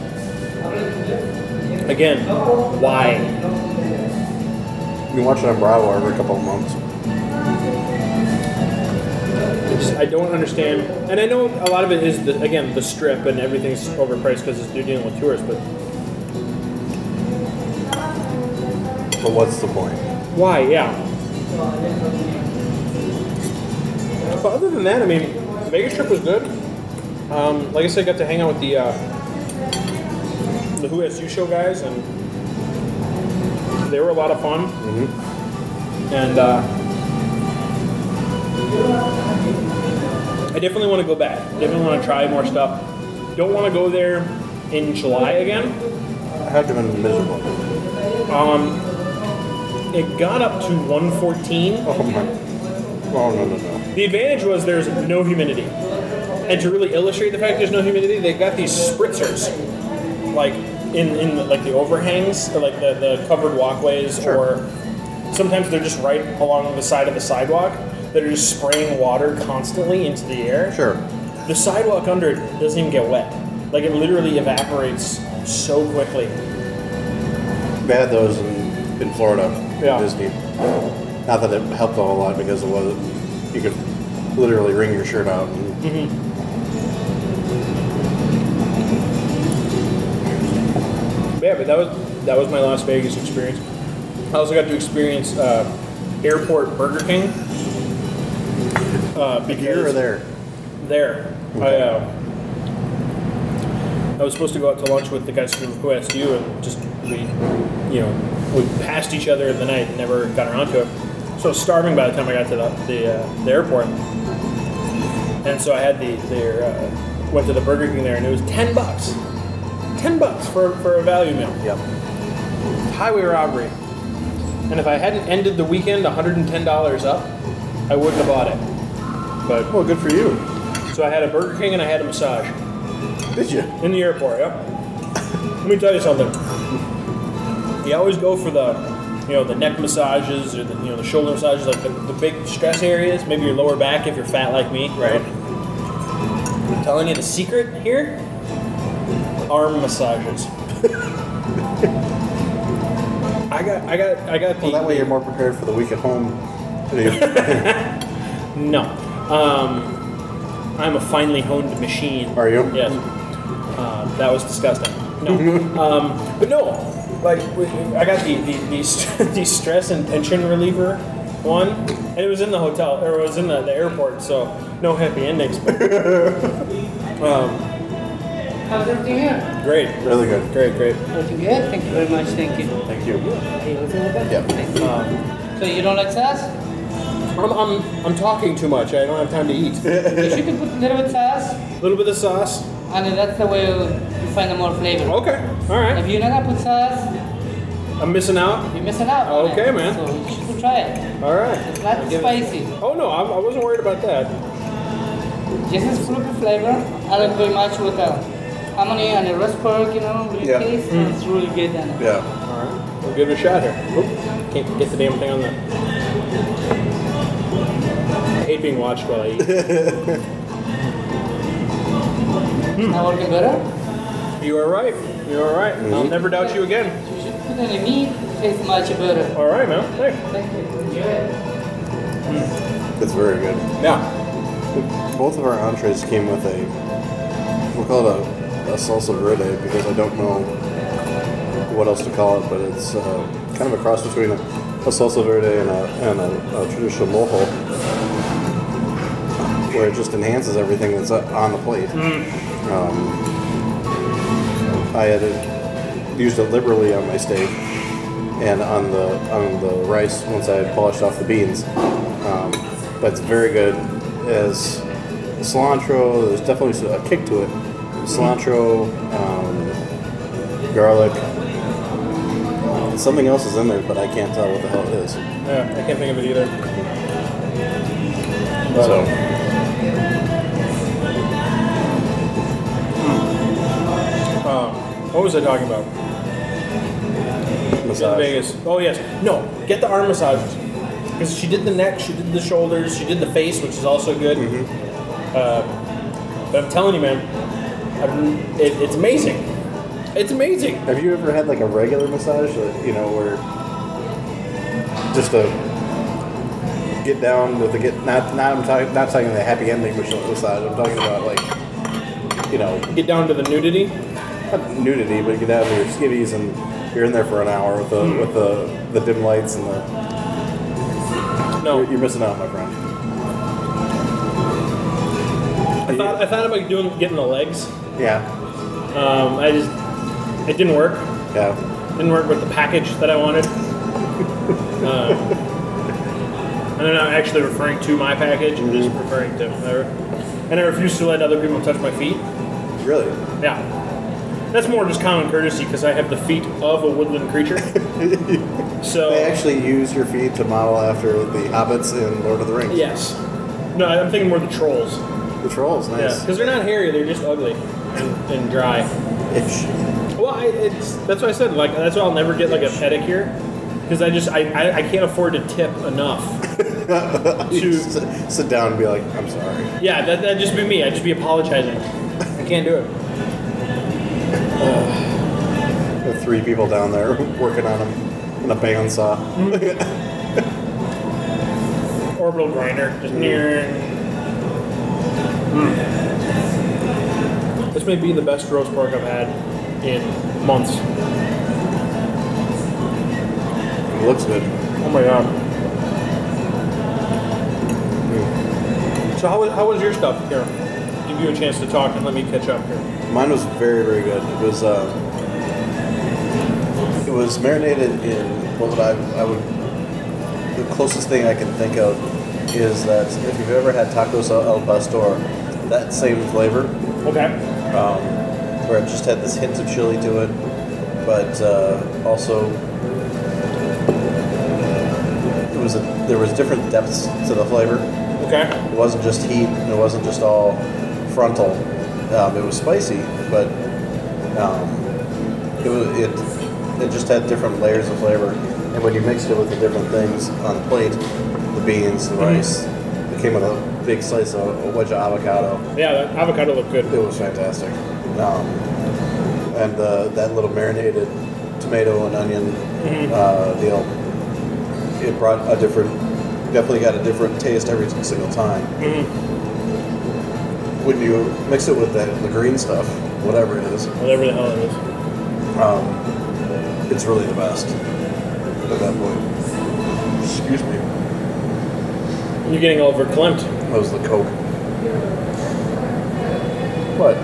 Speaker 1: Again, why?
Speaker 2: You can watch it on Bravo every couple of months.
Speaker 1: I don't understand, and I know a lot of it is the strip and everything's overpriced because they're dealing with tourists. But
Speaker 2: what's the point?
Speaker 1: why? Yeah. But other than that, I mean, the Vegas trip was good. Like I said, I got to hang out with the Who SU show guys, and they were a lot of fun.
Speaker 2: Mm-hmm.
Speaker 1: And I definitely want to go back. Definitely want to try more stuff. Don't want to go there in July again.
Speaker 2: I have been miserable.
Speaker 1: It got up to 114.
Speaker 2: Oh my. Oh no.
Speaker 1: The advantage was there's no humidity. And to really illustrate the fact there's no humidity, they got these spritzers, like in like the overhangs, or like the covered walkways,
Speaker 2: Sure.
Speaker 1: or sometimes they're just right along the side of the sidewalk that are just spraying water constantly into the air.
Speaker 2: Sure.
Speaker 1: The sidewalk under it doesn't even get wet. Like it literally evaporates so quickly.
Speaker 2: They had those in Florida,
Speaker 1: Yeah.
Speaker 2: Disney. Not that it helped a whole lot because it was you could literally wring your shirt out. And,
Speaker 1: Yeah, but that was my Las Vegas experience. I also got to experience airport Burger King.
Speaker 2: Here or there?
Speaker 1: There.
Speaker 2: Okay.
Speaker 1: I was supposed to go out to lunch with the guys from OSU, and just we passed each other in the night and never got around to it. So I was starving by the time I got to the airport, and so I had went to the Burger King there, and it was $10. $10 for a value meal.
Speaker 2: Yep.
Speaker 1: Highway robbery. And if I hadn't ended the weekend $110 up, I wouldn't have bought it. But
Speaker 2: Well, good for you.
Speaker 1: so I had a Burger King and I had a massage
Speaker 2: Did you?
Speaker 1: in the airport. Yep. Let me tell you something. You always go for the neck massages or the shoulder massages, like the big stress areas. Maybe your lower back if you're fat like me.
Speaker 2: Right.
Speaker 1: I'm telling you the secret here: arm massages. I got the.
Speaker 2: Well, that way you're more prepared for the week at home.
Speaker 1: No. I'm a finely honed machine.
Speaker 2: Are you?
Speaker 1: Yes. That was disgusting. No. But no, like I got the stress and tension reliever one, and it was in the hotel, or it was in the airport, so no happy endings. But,
Speaker 3: How's everything here?
Speaker 1: great.
Speaker 2: Really good.
Speaker 1: Great.
Speaker 3: Everything good? Thank you very much. Thank you.
Speaker 2: Thank you.
Speaker 3: Are you okay with that?
Speaker 2: Yep.
Speaker 3: Thank you. So you don't like sauce?
Speaker 1: I'm talking too much. I don't have time to eat.
Speaker 3: You should put a little bit sauce,
Speaker 1: A little bit of sauce.
Speaker 3: and that's the way you find the more flavor.
Speaker 1: Okay. All
Speaker 3: If
Speaker 1: right.
Speaker 3: you're not gonna put sauce,
Speaker 1: I'm missing out.
Speaker 3: you're missing out. on
Speaker 1: Okay,
Speaker 3: it.
Speaker 1: man.
Speaker 3: So you should try it.
Speaker 1: All right.
Speaker 3: It's not spicy.
Speaker 1: Oh no, I wasn't worried about that.
Speaker 3: This is fruity flavor. I like very much with the hominy and the roast pork, really
Speaker 2: Yeah.
Speaker 3: taste. It's really good. And
Speaker 2: Yeah.
Speaker 1: All right. We'll give it a shot here. Oop, can't get the damn thing on there. I hate being watched while I eat.
Speaker 3: Now working better?
Speaker 1: You are right. You are right. I'll never doubt you again.
Speaker 3: You should put in the meat. It tastes much better.
Speaker 1: All right, man. Hey.
Speaker 3: Thank you. Enjoy it.
Speaker 2: It's very good.
Speaker 1: Yeah.
Speaker 2: Both of our entrees came with we'll call it a salsa verde because I don't know what else to call it, but it's kind of a cross between a salsa verde and a traditional mojo, where it just enhances everything that's on the plate. I had used it liberally on my steak and on the rice once I had polished off the beans. But it's very good. As cilantro, there's definitely a kick to it. Cilantro, garlic. Something else is in there, but I can't tell what the hell it is.
Speaker 1: Yeah, I can't think of it either.
Speaker 2: So,
Speaker 1: what was I talking about?
Speaker 2: massage.
Speaker 1: In Vegas. Oh yes. No, get the arm massages. Because she did the neck, she did the shoulders, she did the face, which is also good. But I'm telling you, man, it's amazing. It's amazing.
Speaker 2: Have you ever had like a regular massage, where just to get down with not talking the happy ending massage. I'm talking about
Speaker 1: get down to the nudity.
Speaker 2: Not nudity, but get down to your skivvies and you're in there for an hour with the dim lights and the.
Speaker 1: No,
Speaker 2: you're missing out, my friend.
Speaker 1: I thought about getting the legs.
Speaker 2: Yeah.
Speaker 1: It didn't work.
Speaker 2: Yeah.
Speaker 1: Didn't work with the package that I wanted. And I'm not actually referring to my package. I'm just referring to whatever. And I refuse to let other people touch my feet.
Speaker 2: Really?
Speaker 1: Yeah. That's more just common courtesy because I have the feet of a woodland creature. So
Speaker 2: they actually use your feet to model after the hobbits in Lord of the Rings.
Speaker 1: Yes. No, I'm thinking more the trolls.
Speaker 2: The trolls, nice.
Speaker 1: Yeah, because they're not hairy; they're just ugly and dry.
Speaker 2: Itch.
Speaker 1: Well, that's what I said. Like that's why I'll never get like a pedicure because I can't afford to tip enough
Speaker 2: to sit down and be like, I'm sorry.
Speaker 1: Yeah, that'd just be me. I'd just be apologizing. I can't do it.
Speaker 2: With 3 people down there working on them in a bandsaw.
Speaker 1: Orbital grinder, just near. This may be the best roast pork I've had in months.
Speaker 2: It looks good.
Speaker 1: Oh my god. So how was your stuff here? Give you a chance to talk and let me catch up here.
Speaker 2: Mine was very, very good. It was marinated in what I would. The closest thing I can think of is that if you've ever had tacos al pastor, that same flavor.
Speaker 1: Okay.
Speaker 2: Where it just had this hint of chili to it, but also there was different depths to the flavor.
Speaker 1: Okay.
Speaker 2: It wasn't just heat. It wasn't just all frontal. It was spicy, but it just had different layers of flavor. And when you mixed it with the different things on the plate, the beans, the rice, it came with a big slice of a wedge of avocado.
Speaker 1: Yeah, that avocado looked good.
Speaker 2: It was fantastic. And that little marinated tomato and onion deal, it brought definitely got a different taste every single time. When you mix it with the green stuff, whatever it is,
Speaker 1: whatever the hell it is,
Speaker 2: it's really the best at that point. Excuse me.
Speaker 1: You're getting all verklempt.
Speaker 2: That was the Coke. What?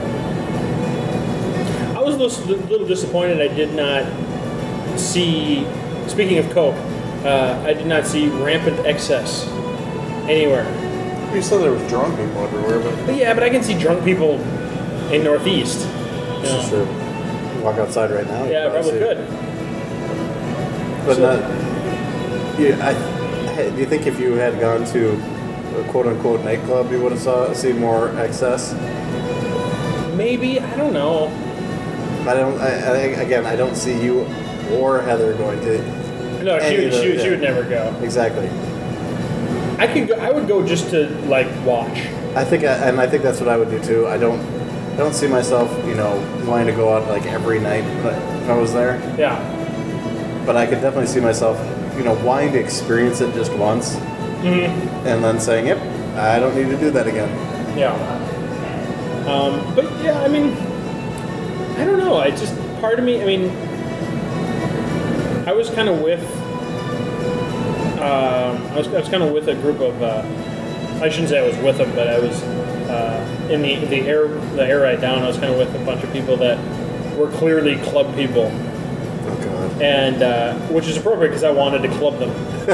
Speaker 1: I was a little disappointed I did not see, speaking of Coke, I did not see rampant excess anywhere.
Speaker 2: You said there was drunk people everywhere, but
Speaker 1: yeah, but I can see drunk people in Northeast.
Speaker 2: This is true. Walk outside right now.
Speaker 1: Yeah, probably could.
Speaker 2: But not. Yeah, do you think if you had gone to a quote-unquote nightclub, you would have seen more excess?
Speaker 1: Maybe, I don't know.
Speaker 2: I don't see you or Heather going to.
Speaker 1: No, she would never go.
Speaker 2: Exactly.
Speaker 1: I would go just to like watch.
Speaker 2: I think that's what I would do too. I don't see myself, wanting to go out like every night if I was there.
Speaker 1: Yeah.
Speaker 2: But I could definitely see myself, wanting to experience it just once, and then saying, "Yep, I don't need to do that again."
Speaker 1: Yeah. But yeah, I mean, I don't know. I just part of me. I mean, I was kind of with. I was kind of with a group of. I shouldn't say I was with them, but I was in the air ride down. I was kind of with a bunch of people that were clearly club people,
Speaker 2: Oh God.
Speaker 1: and which is appropriate because I wanted to club them,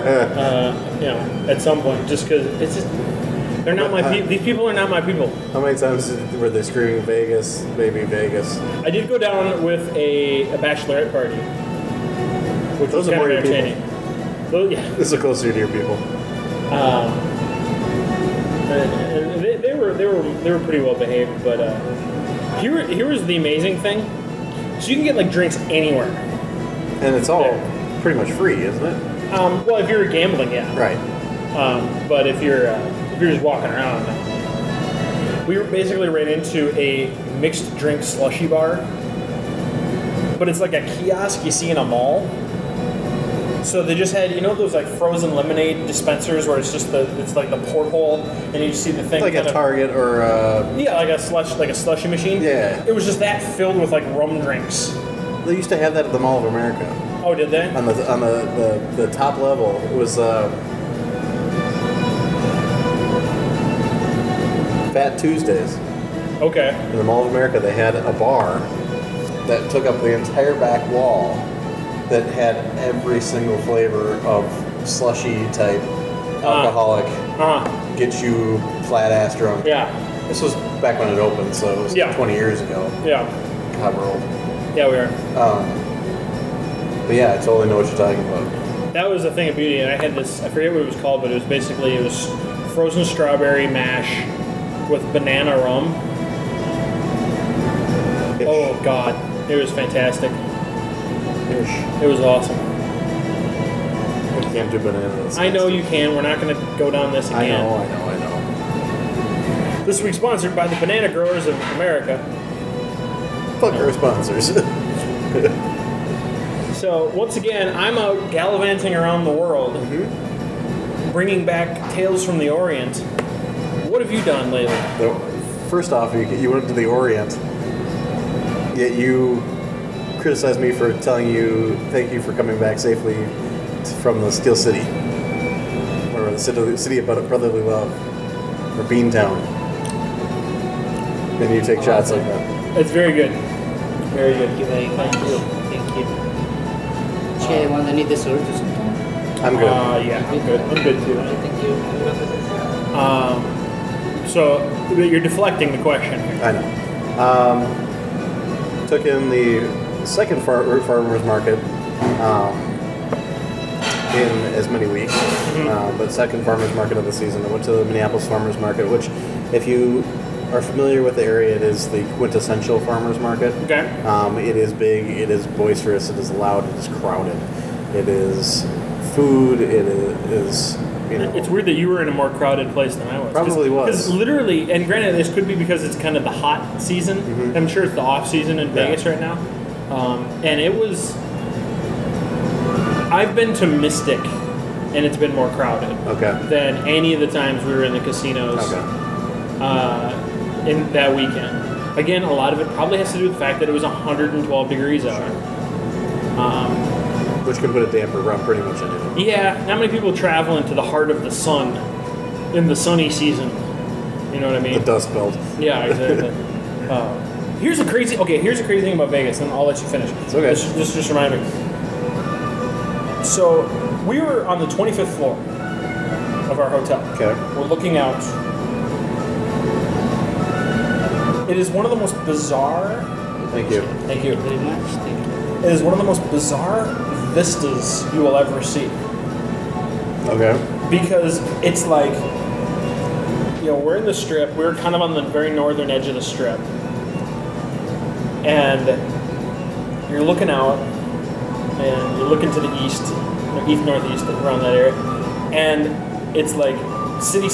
Speaker 1: at some point, just because it's just they're not my people. These people are not my people.
Speaker 2: How many times were they screaming Vegas, baby Vegas?
Speaker 1: I did go down with a bachelorette party, which
Speaker 2: Those
Speaker 1: was
Speaker 2: are
Speaker 1: kind
Speaker 2: more
Speaker 1: of
Speaker 2: your people.
Speaker 1: entertaining. Yeah.
Speaker 2: This is closer to your people.
Speaker 1: And they were pretty well behaved, but here was the amazing thing. So you can get like drinks anywhere.
Speaker 2: And it's all pretty much free, isn't it?
Speaker 1: Well, if you're gambling, yeah.
Speaker 2: Right.
Speaker 1: But if you're just walking around, we basically ran into a mixed drink slushy bar. But it's like a kiosk you see in a mall. So they just had, those like frozen lemonade dispensers where it's just it's like the porthole and you see the thing.
Speaker 2: Like a Target or
Speaker 1: like a slushy machine.
Speaker 2: Yeah.
Speaker 1: It was just that filled with like rum drinks.
Speaker 2: they used to have that at the Mall of America.
Speaker 1: Oh, did they?
Speaker 2: On the top level, it was Fat Tuesdays.
Speaker 1: Okay.
Speaker 2: In the Mall of America, they had a bar that took up the entire back wall that had every single flavor of slushy type alcoholic get you flat ass drunk.
Speaker 1: Yeah.
Speaker 2: This was back when it opened, so it was 20 years ago.
Speaker 1: Yeah.
Speaker 2: God, we're old.
Speaker 1: Yeah, we are.
Speaker 2: But yeah, I totally know what you're talking about.
Speaker 1: That was a thing of beauty, and I had this, I forget what it was called, but it was frozen strawberry mash with banana rum.
Speaker 2: Ish.
Speaker 1: Oh, God. It was fantastic.
Speaker 2: Ish.
Speaker 1: It was awesome.
Speaker 2: You can't do bananas.
Speaker 1: I know you can. We're not going to go down this
Speaker 2: I
Speaker 1: again.
Speaker 2: know.
Speaker 1: This week sponsored by the Banana Growers of America.
Speaker 2: Fuck our sponsors.
Speaker 1: So, once again, I'm out gallivanting around the world, bringing back Tales from the Orient. What have you done lately?
Speaker 2: First off, you went to the Orient, yet you criticized me for telling you thank you for coming back safely from the Steel City, or the city of brotherly love, or Beantown. Then you take shots like that.
Speaker 1: It's very good. Very good.
Speaker 3: Thank you very much. Thank you. Che, want any dessert or something?
Speaker 2: I'm good.
Speaker 1: Yeah, I'm good. I'm good too.
Speaker 3: Thank you.
Speaker 1: So, you're deflecting the question here.
Speaker 2: I know. Took in the second farmers market in as many weeks, but second farmers market of the season. I went to the Minneapolis Farmers Market, which, if you are familiar with the area, it is the quintessential farmers market.
Speaker 1: Okay.
Speaker 2: It is big, it is boisterous, it is loud, it is crowded. It is food, it is,
Speaker 1: It's weird that you were in a more crowded place than I was.
Speaker 2: Probably was.
Speaker 1: Because literally, and granted, this could be because it's kind of the hot season. I'm sure it's the off season in Vegas right now. And it was. I've been to Mystic, and it's been more crowded than any of the times we were in the casinos in that weekend. Again, a lot of it probably has to do with the fact that it was 112 degrees out.
Speaker 2: Which can put a damper around pretty much anything.
Speaker 1: Yeah, not many people travel into the heart of the sun in the sunny season. You know what I mean?
Speaker 2: The Dust Belt.
Speaker 1: Yeah, exactly. Here's a crazy thing about Vegas, and I'll let you finish.
Speaker 2: It's okay.
Speaker 1: Just remind me. So we were on the 25th floor of our hotel.
Speaker 2: Okay.
Speaker 1: We're looking out. It is one of the most bizarre.
Speaker 2: Thank you.
Speaker 1: Thank you.
Speaker 3: Very much. Thank you.
Speaker 1: It is one of the most bizarre vistas you will ever see.
Speaker 2: Okay.
Speaker 1: Because it's like, we're in the Strip. We're kind of on the very northern edge of the Strip. And you're looking out, and you're looking to the east, northeast, around that area. And it's like city,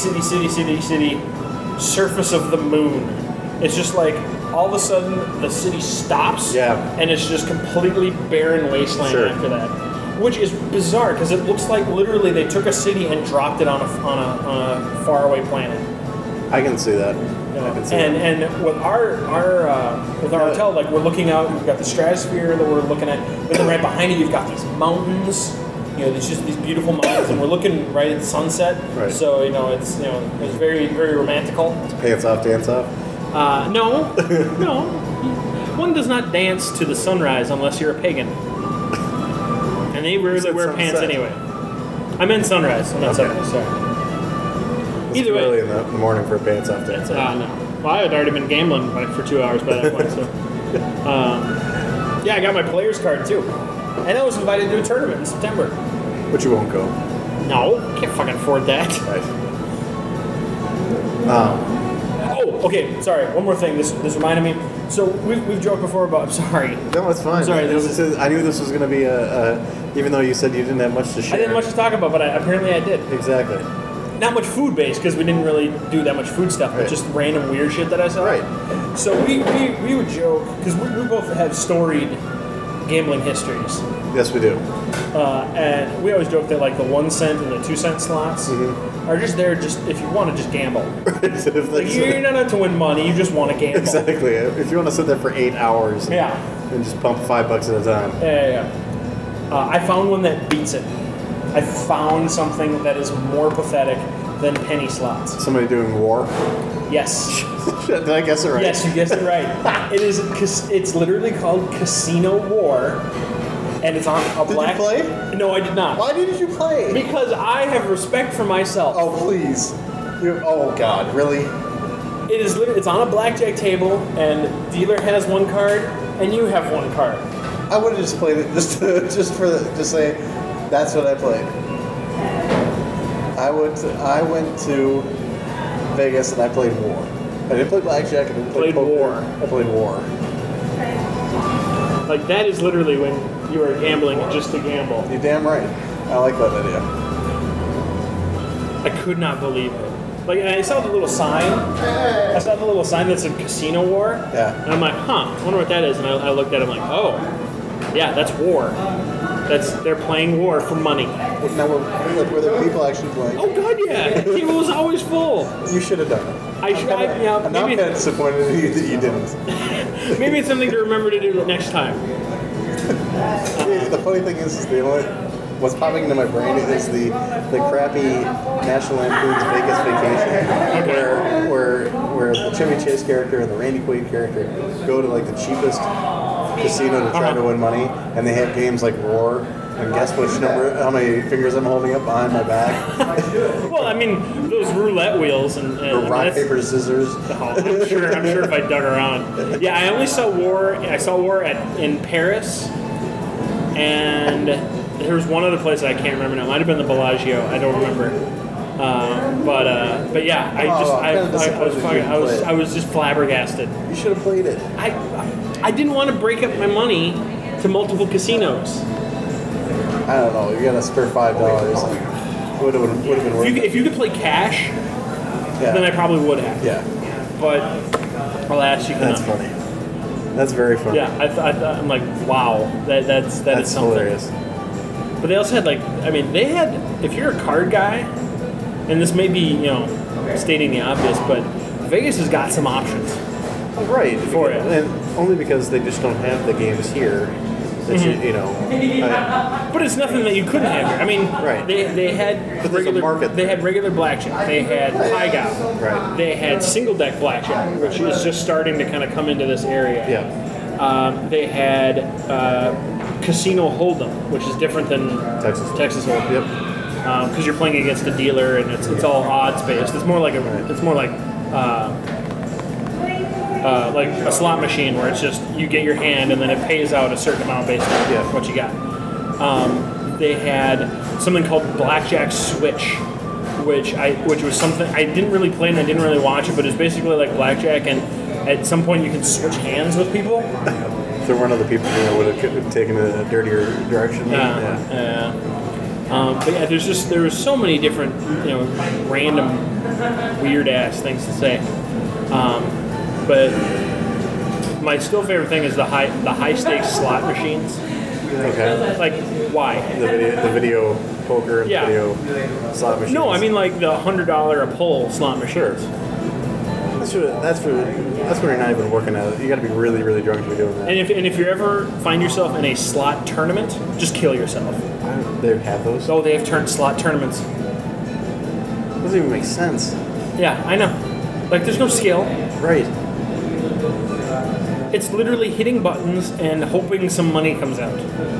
Speaker 1: surface of the moon. It's just like, all of a sudden, the city stops, and it's just completely barren wasteland after that. Which is bizarre, because it looks like literally they took a city and dropped it on a faraway planet.
Speaker 2: I can see that.
Speaker 1: And with our hotel, like, we're looking out, we've got the stratosphere that we're looking at, but then right behind it, you've got these mountains. There's just these beautiful mountains, and we're looking right at sunset.
Speaker 2: Right.
Speaker 1: So it's very, very romantical.
Speaker 2: Pants off, dance off.
Speaker 1: No. Well, One does not dance to the sunrise unless you're a pagan. And they rarely
Speaker 2: said
Speaker 1: wear pants
Speaker 2: sunset.
Speaker 1: anyway. I meant sunrise. I'm not sunrise, sorry.
Speaker 2: It's
Speaker 1: Either
Speaker 2: too
Speaker 1: way.
Speaker 2: early in the morning for a pants off day.
Speaker 1: No. Well, I had already been gambling for 2 hours by that point, so. Yeah, I got my player's card too. And I was invited to a tournament in September.
Speaker 2: But you won't go.
Speaker 1: No, can't fucking afford that.
Speaker 2: Right.
Speaker 1: Oh, okay, sorry, one more thing. This reminded me. So we've joked before about, I'm sorry.
Speaker 2: No, it's fine.
Speaker 1: Sorry,
Speaker 2: I knew this was going to be even though you said you didn't have much to share.
Speaker 1: I didn't have much to talk about, but apparently I did.
Speaker 2: Exactly.
Speaker 1: Not much food based because we didn't really do that much food stuff, but
Speaker 2: Right.
Speaker 1: just random weird shit that I saw.
Speaker 2: Right.
Speaker 1: So we would joke because we both have storied gambling histories,
Speaker 2: Yes, we do.
Speaker 1: and we always joke that like the 1 cent and the 2 cent slots are just there just if you want to just gamble. Like you're not out to win money, you just want to gamble.
Speaker 2: Exactly. If you want to sit there for 8 hours
Speaker 1: Yeah.
Speaker 2: and just pump $5 at a time.
Speaker 1: Yeah. I found one that beats it. I found something that is more pathetic than penny slots.
Speaker 2: Somebody doing war.
Speaker 1: Yes.
Speaker 2: Did I guess it right?
Speaker 1: Yes, you guessed it right. It's literally called Casino War, and it's on a black.
Speaker 2: Did you play?
Speaker 1: No, I did not.
Speaker 2: Why didn't you play?
Speaker 1: Because I have respect for myself.
Speaker 2: Oh, please. Oh, God. Really?
Speaker 1: It is literally. It's on a blackjack table, and dealer has one card, and you have one card.
Speaker 2: I would have just played it just say, that's what I played. I went to Vegas and I played War. I didn't play blackjack. I didn't play
Speaker 1: Played
Speaker 2: poker.
Speaker 1: War.
Speaker 2: I played War.
Speaker 1: Like that is literally when you are gambling just to gamble.
Speaker 2: You're damn right. I like that idea.
Speaker 1: I could not believe it. Like, and I saw the little sign. I saw the little sign that said Casino War.
Speaker 2: Yeah.
Speaker 1: And I'm like, I wonder what that is. And I looked at it, I'm like, oh, yeah, that's war. They're playing war for money.
Speaker 2: Now, were there people actually playing?
Speaker 1: Oh God, yeah. The table was always full.
Speaker 2: You should have done it.
Speaker 1: I'm
Speaker 2: now I'm kind of disappointed in you that you didn't.
Speaker 1: Maybe it's something to remember to do next time.
Speaker 2: The funny thing is what's popping into my brain is the crappy National Lampoon's Vegas Vacation, where the Chevy Chase character and the Randy Quaid character go to like the cheapest casino to try to win money, and they have games like War. And guess how many fingers I'm holding up behind my back?
Speaker 1: Well, I mean, those roulette wheels and
Speaker 2: Or rock, paper, scissors.
Speaker 1: Oh, I'm sure if I dug around. Yeah, I only saw War. I saw War in Paris, and there was one other place that I can't remember now. It might have been the Bellagio. I don't remember. But yeah, I was just flabbergasted.
Speaker 2: You should have played it.
Speaker 1: I didn't want to break up my money to multiple casinos.
Speaker 2: I don't know. You got to spare $5. Would have been worth it.
Speaker 1: If you could play cash,
Speaker 2: Yeah.
Speaker 1: then I probably would have.
Speaker 2: Yeah.
Speaker 1: But alas, you cannot.
Speaker 2: That's funny. That's very funny.
Speaker 1: Yeah, I'm like, wow, that's something.
Speaker 2: Hilarious.
Speaker 1: But they also had they had, if you're a card guy, and this may be stating the obvious, but Vegas has got some options.
Speaker 2: Right.
Speaker 1: For it.
Speaker 2: And only because they just don't have the games here. That
Speaker 1: But it's nothing that you couldn't have here. I mean,
Speaker 2: Right.
Speaker 1: they had
Speaker 2: But there's a
Speaker 1: regular
Speaker 2: market
Speaker 1: they had regular blackjack. They had high gow.
Speaker 2: Right.
Speaker 1: They had single deck blackjack, which is just starting to kind of come into this area.
Speaker 2: Yeah.
Speaker 1: They had Casino Hold'em, which is different than Texas Hold'em.
Speaker 2: Yep.
Speaker 1: Because you're playing against a dealer and it's all odds based. It's more like a slot machine where it's just you get your hand and then it pays out a certain amount based on what you got. They had something called Blackjack Switch, which was something I didn't really play and I didn't really watch it, but it's basically like blackjack, and at some point you can switch hands with people.
Speaker 2: So one of the people would have taken a dirtier direction.
Speaker 1: But yeah, there was so many different random weird ass things to say. But my still favorite thing is the high stakes slot machines.
Speaker 2: Okay.
Speaker 1: Like, why?
Speaker 2: The video poker and
Speaker 1: Yeah.
Speaker 2: video slot machines.
Speaker 1: No, I mean like the $100 a pull slot machines.
Speaker 2: That's when you're not even working at it. You got to be really, really drunk to be doing that.
Speaker 1: And if you ever find yourself in a slot tournament, just kill yourself.
Speaker 2: They have those.
Speaker 1: Oh, they have slot tournaments.
Speaker 2: Doesn't even make sense.
Speaker 1: Yeah, I know. Like, there's no skill.
Speaker 2: Right.
Speaker 1: It's literally hitting buttons and hoping some money comes out.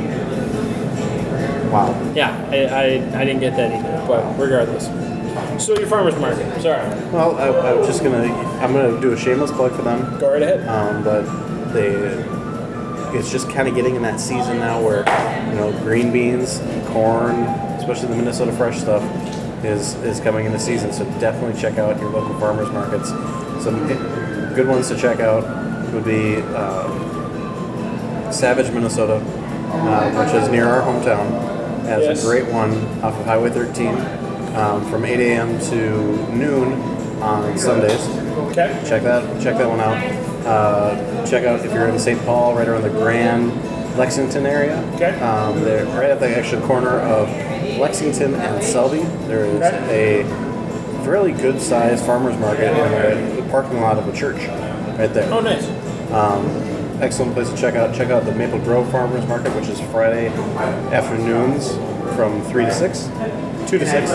Speaker 2: Wow.
Speaker 1: Yeah, I didn't get that either, but regardless. So your farmer's market, sorry.
Speaker 2: Well, I'm gonna do a shameless plug for them.
Speaker 1: Go right ahead.
Speaker 2: But it's just kind of getting in that season now where, green beans, corn, especially the Minnesota fresh stuff, is coming into season. So definitely check out your local farmers markets. Some good ones to check out would be Savage, Minnesota, which is near our hometown. Has a great one off of Highway 13 from 8 a.m. to noon on Sundays.
Speaker 1: Okay.
Speaker 2: Check that one out. Check out if you're in St. Paul, right around the Grand Lexington area.
Speaker 1: Okay.
Speaker 2: They're right at the actual corner of Lexington and Selby. There is a fairly good-sized farmers market in the parking lot of a church right there.
Speaker 1: Oh, nice.
Speaker 2: Excellent place to check out. Check out the Maple Grove Farmers Market, which is Friday afternoons from 3 to 6. 2 to 6.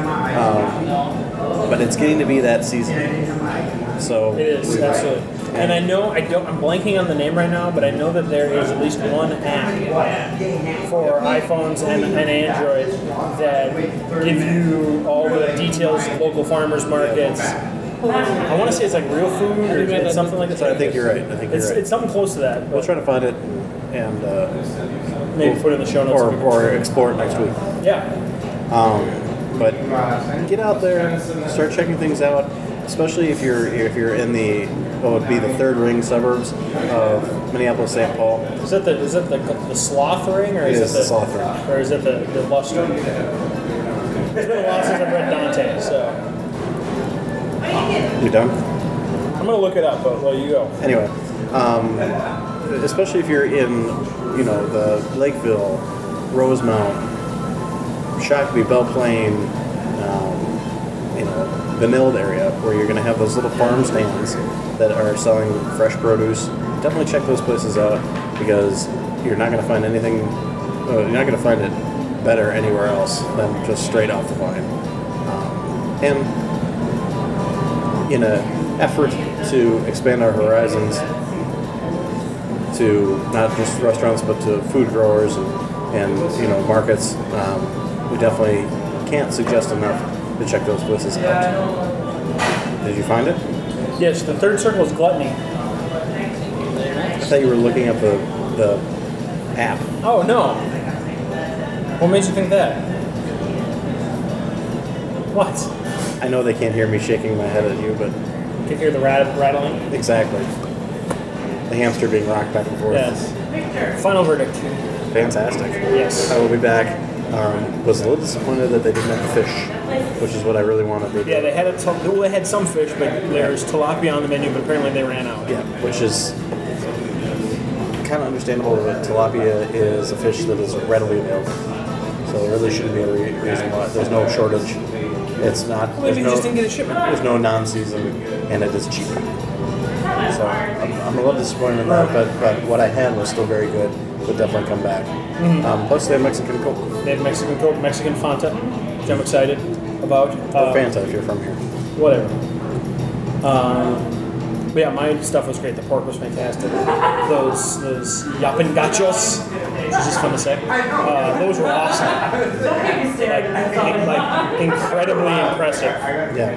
Speaker 2: But it's getting to be that season. So
Speaker 1: it is, absolutely. And I know, I'm blanking on the name right now, but I know that there is at least one app for iPhones and Android that give you all the details of local farmers markets. I want to say it's like Real Food or it's something like that.
Speaker 2: I think you're right.
Speaker 1: It's something close to that.
Speaker 2: We'll try to find it and
Speaker 1: maybe put it in the show notes.
Speaker 2: Or explore it next week.
Speaker 1: Yeah.
Speaker 2: But get out there, start checking things out, especially if you're in what would be the third ring suburbs of Minneapolis, St. Paul.
Speaker 1: Is that the sloth ring, or is it the
Speaker 2: sloth ring,
Speaker 1: or is it the lust ring? It's been a while since I've read Dante, so.
Speaker 2: You done?
Speaker 1: I'm gonna look it up, but well, you go.
Speaker 2: Anyway, especially if you're in, the Lakeville, Rosemount, Shakopee, Belle Plaine, Benilde area, where you're going to have those little farm stands that are selling fresh produce. Definitely check those places out because you're not going to find anything. You're not going to find it better anywhere else than just straight off the vine. And in an effort to expand our horizons to not just restaurants but to food growers and markets, we definitely can't suggest enough to check those places out. Did you find it?
Speaker 1: Yes, the third circle is gluttony.
Speaker 2: I thought you were looking at the app.
Speaker 1: Oh, no. What made you think that? What?
Speaker 2: I know they can't hear me shaking my head at you, but...
Speaker 1: You can hear the rattling?
Speaker 2: Exactly. The hamster being rocked back and forth.
Speaker 1: Yes. Final verdict.
Speaker 2: Fantastic.
Speaker 1: Yes.
Speaker 2: I will be back. Was a little disappointed that they didn't have the fish, which is what I really wanted to do.
Speaker 1: Yeah, they had some fish, but there's tilapia on the menu, but apparently they ran out.
Speaker 2: Yeah, which is kind of understandable that tilapia is a fish that is readily available. So there really shouldn't be a reason why. There's no shortage. It's not.
Speaker 1: Well, maybe you just didn't get a shipment.
Speaker 2: There's no non-season, and it is cheap. So I'm a little disappointed in that, but what I had was still very good. Would definitely come back. Mm-hmm. Plus, they have Mexican Coke.
Speaker 1: They have Mexican Coke, Mexican Fanta, which I'm excited about.
Speaker 2: Or Fanta if you're from here.
Speaker 1: Whatever. But yeah, my stuff was great. The pork was fantastic. Those yapingachos, which is just fun to say. Those were awesome. Like incredibly impressive.
Speaker 2: Yeah.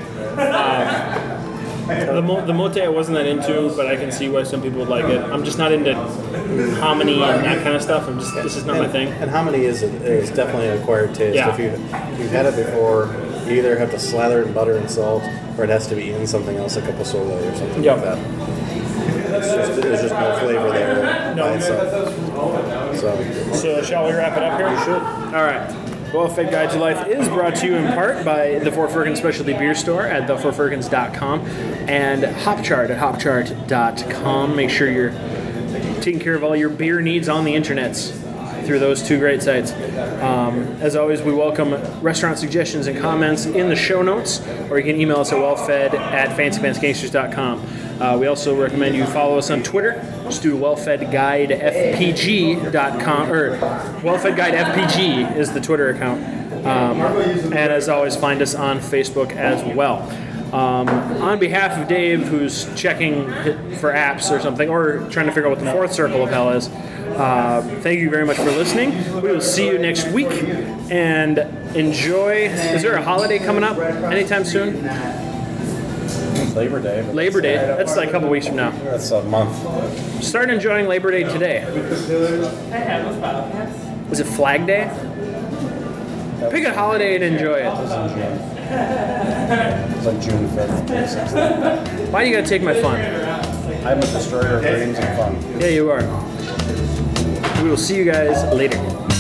Speaker 1: The mote I wasn't that into, but I can see why some people would like it. I'm just not into hominy and that kind of stuff. This is not my thing.
Speaker 2: And hominy is definitely an acquired taste.
Speaker 1: Yeah.
Speaker 2: If you've had it before, you either have to slather it in butter and salt, or it has to be in something else like a pozole or something like that. There's just no flavor there by itself.
Speaker 1: So shall we wrap it up here?
Speaker 2: You should.
Speaker 1: All right. Well, Fed Guide to Life is brought to you in part by the Fort Ferguson Specialty Beer Store at thefortferguson.com and Hopchart at hopchart.com. Make sure you're taking care of all your beer needs on the internets through those two great sites. As always, we welcome restaurant suggestions and comments in the show notes, or you can email us at wellfed@fancypantsgangsters.com. We also recommend you follow us on Twitter. Just do wellfedguidefpg.com, or wellfedguidefpg is the Twitter account. And as always, find us on Facebook as well. On behalf of Dave, who's checking for apps or something, or trying to figure out what the fourth circle of hell is, thank you very much for listening. We will see you next week, and enjoy. Is there a holiday coming up anytime soon?
Speaker 2: Labor Day.
Speaker 1: Labor Day. That's like a couple weeks from now.
Speaker 2: That's a month.
Speaker 1: Start enjoying Labor Day today. Is it Flag Day? Pick a holiday and enjoy it.
Speaker 2: It's like June 5th. 6th.
Speaker 1: Why do you gotta take my fun?
Speaker 2: I'm a destroyer of dreams and fun.
Speaker 1: Yeah, you are. We will see you guys later.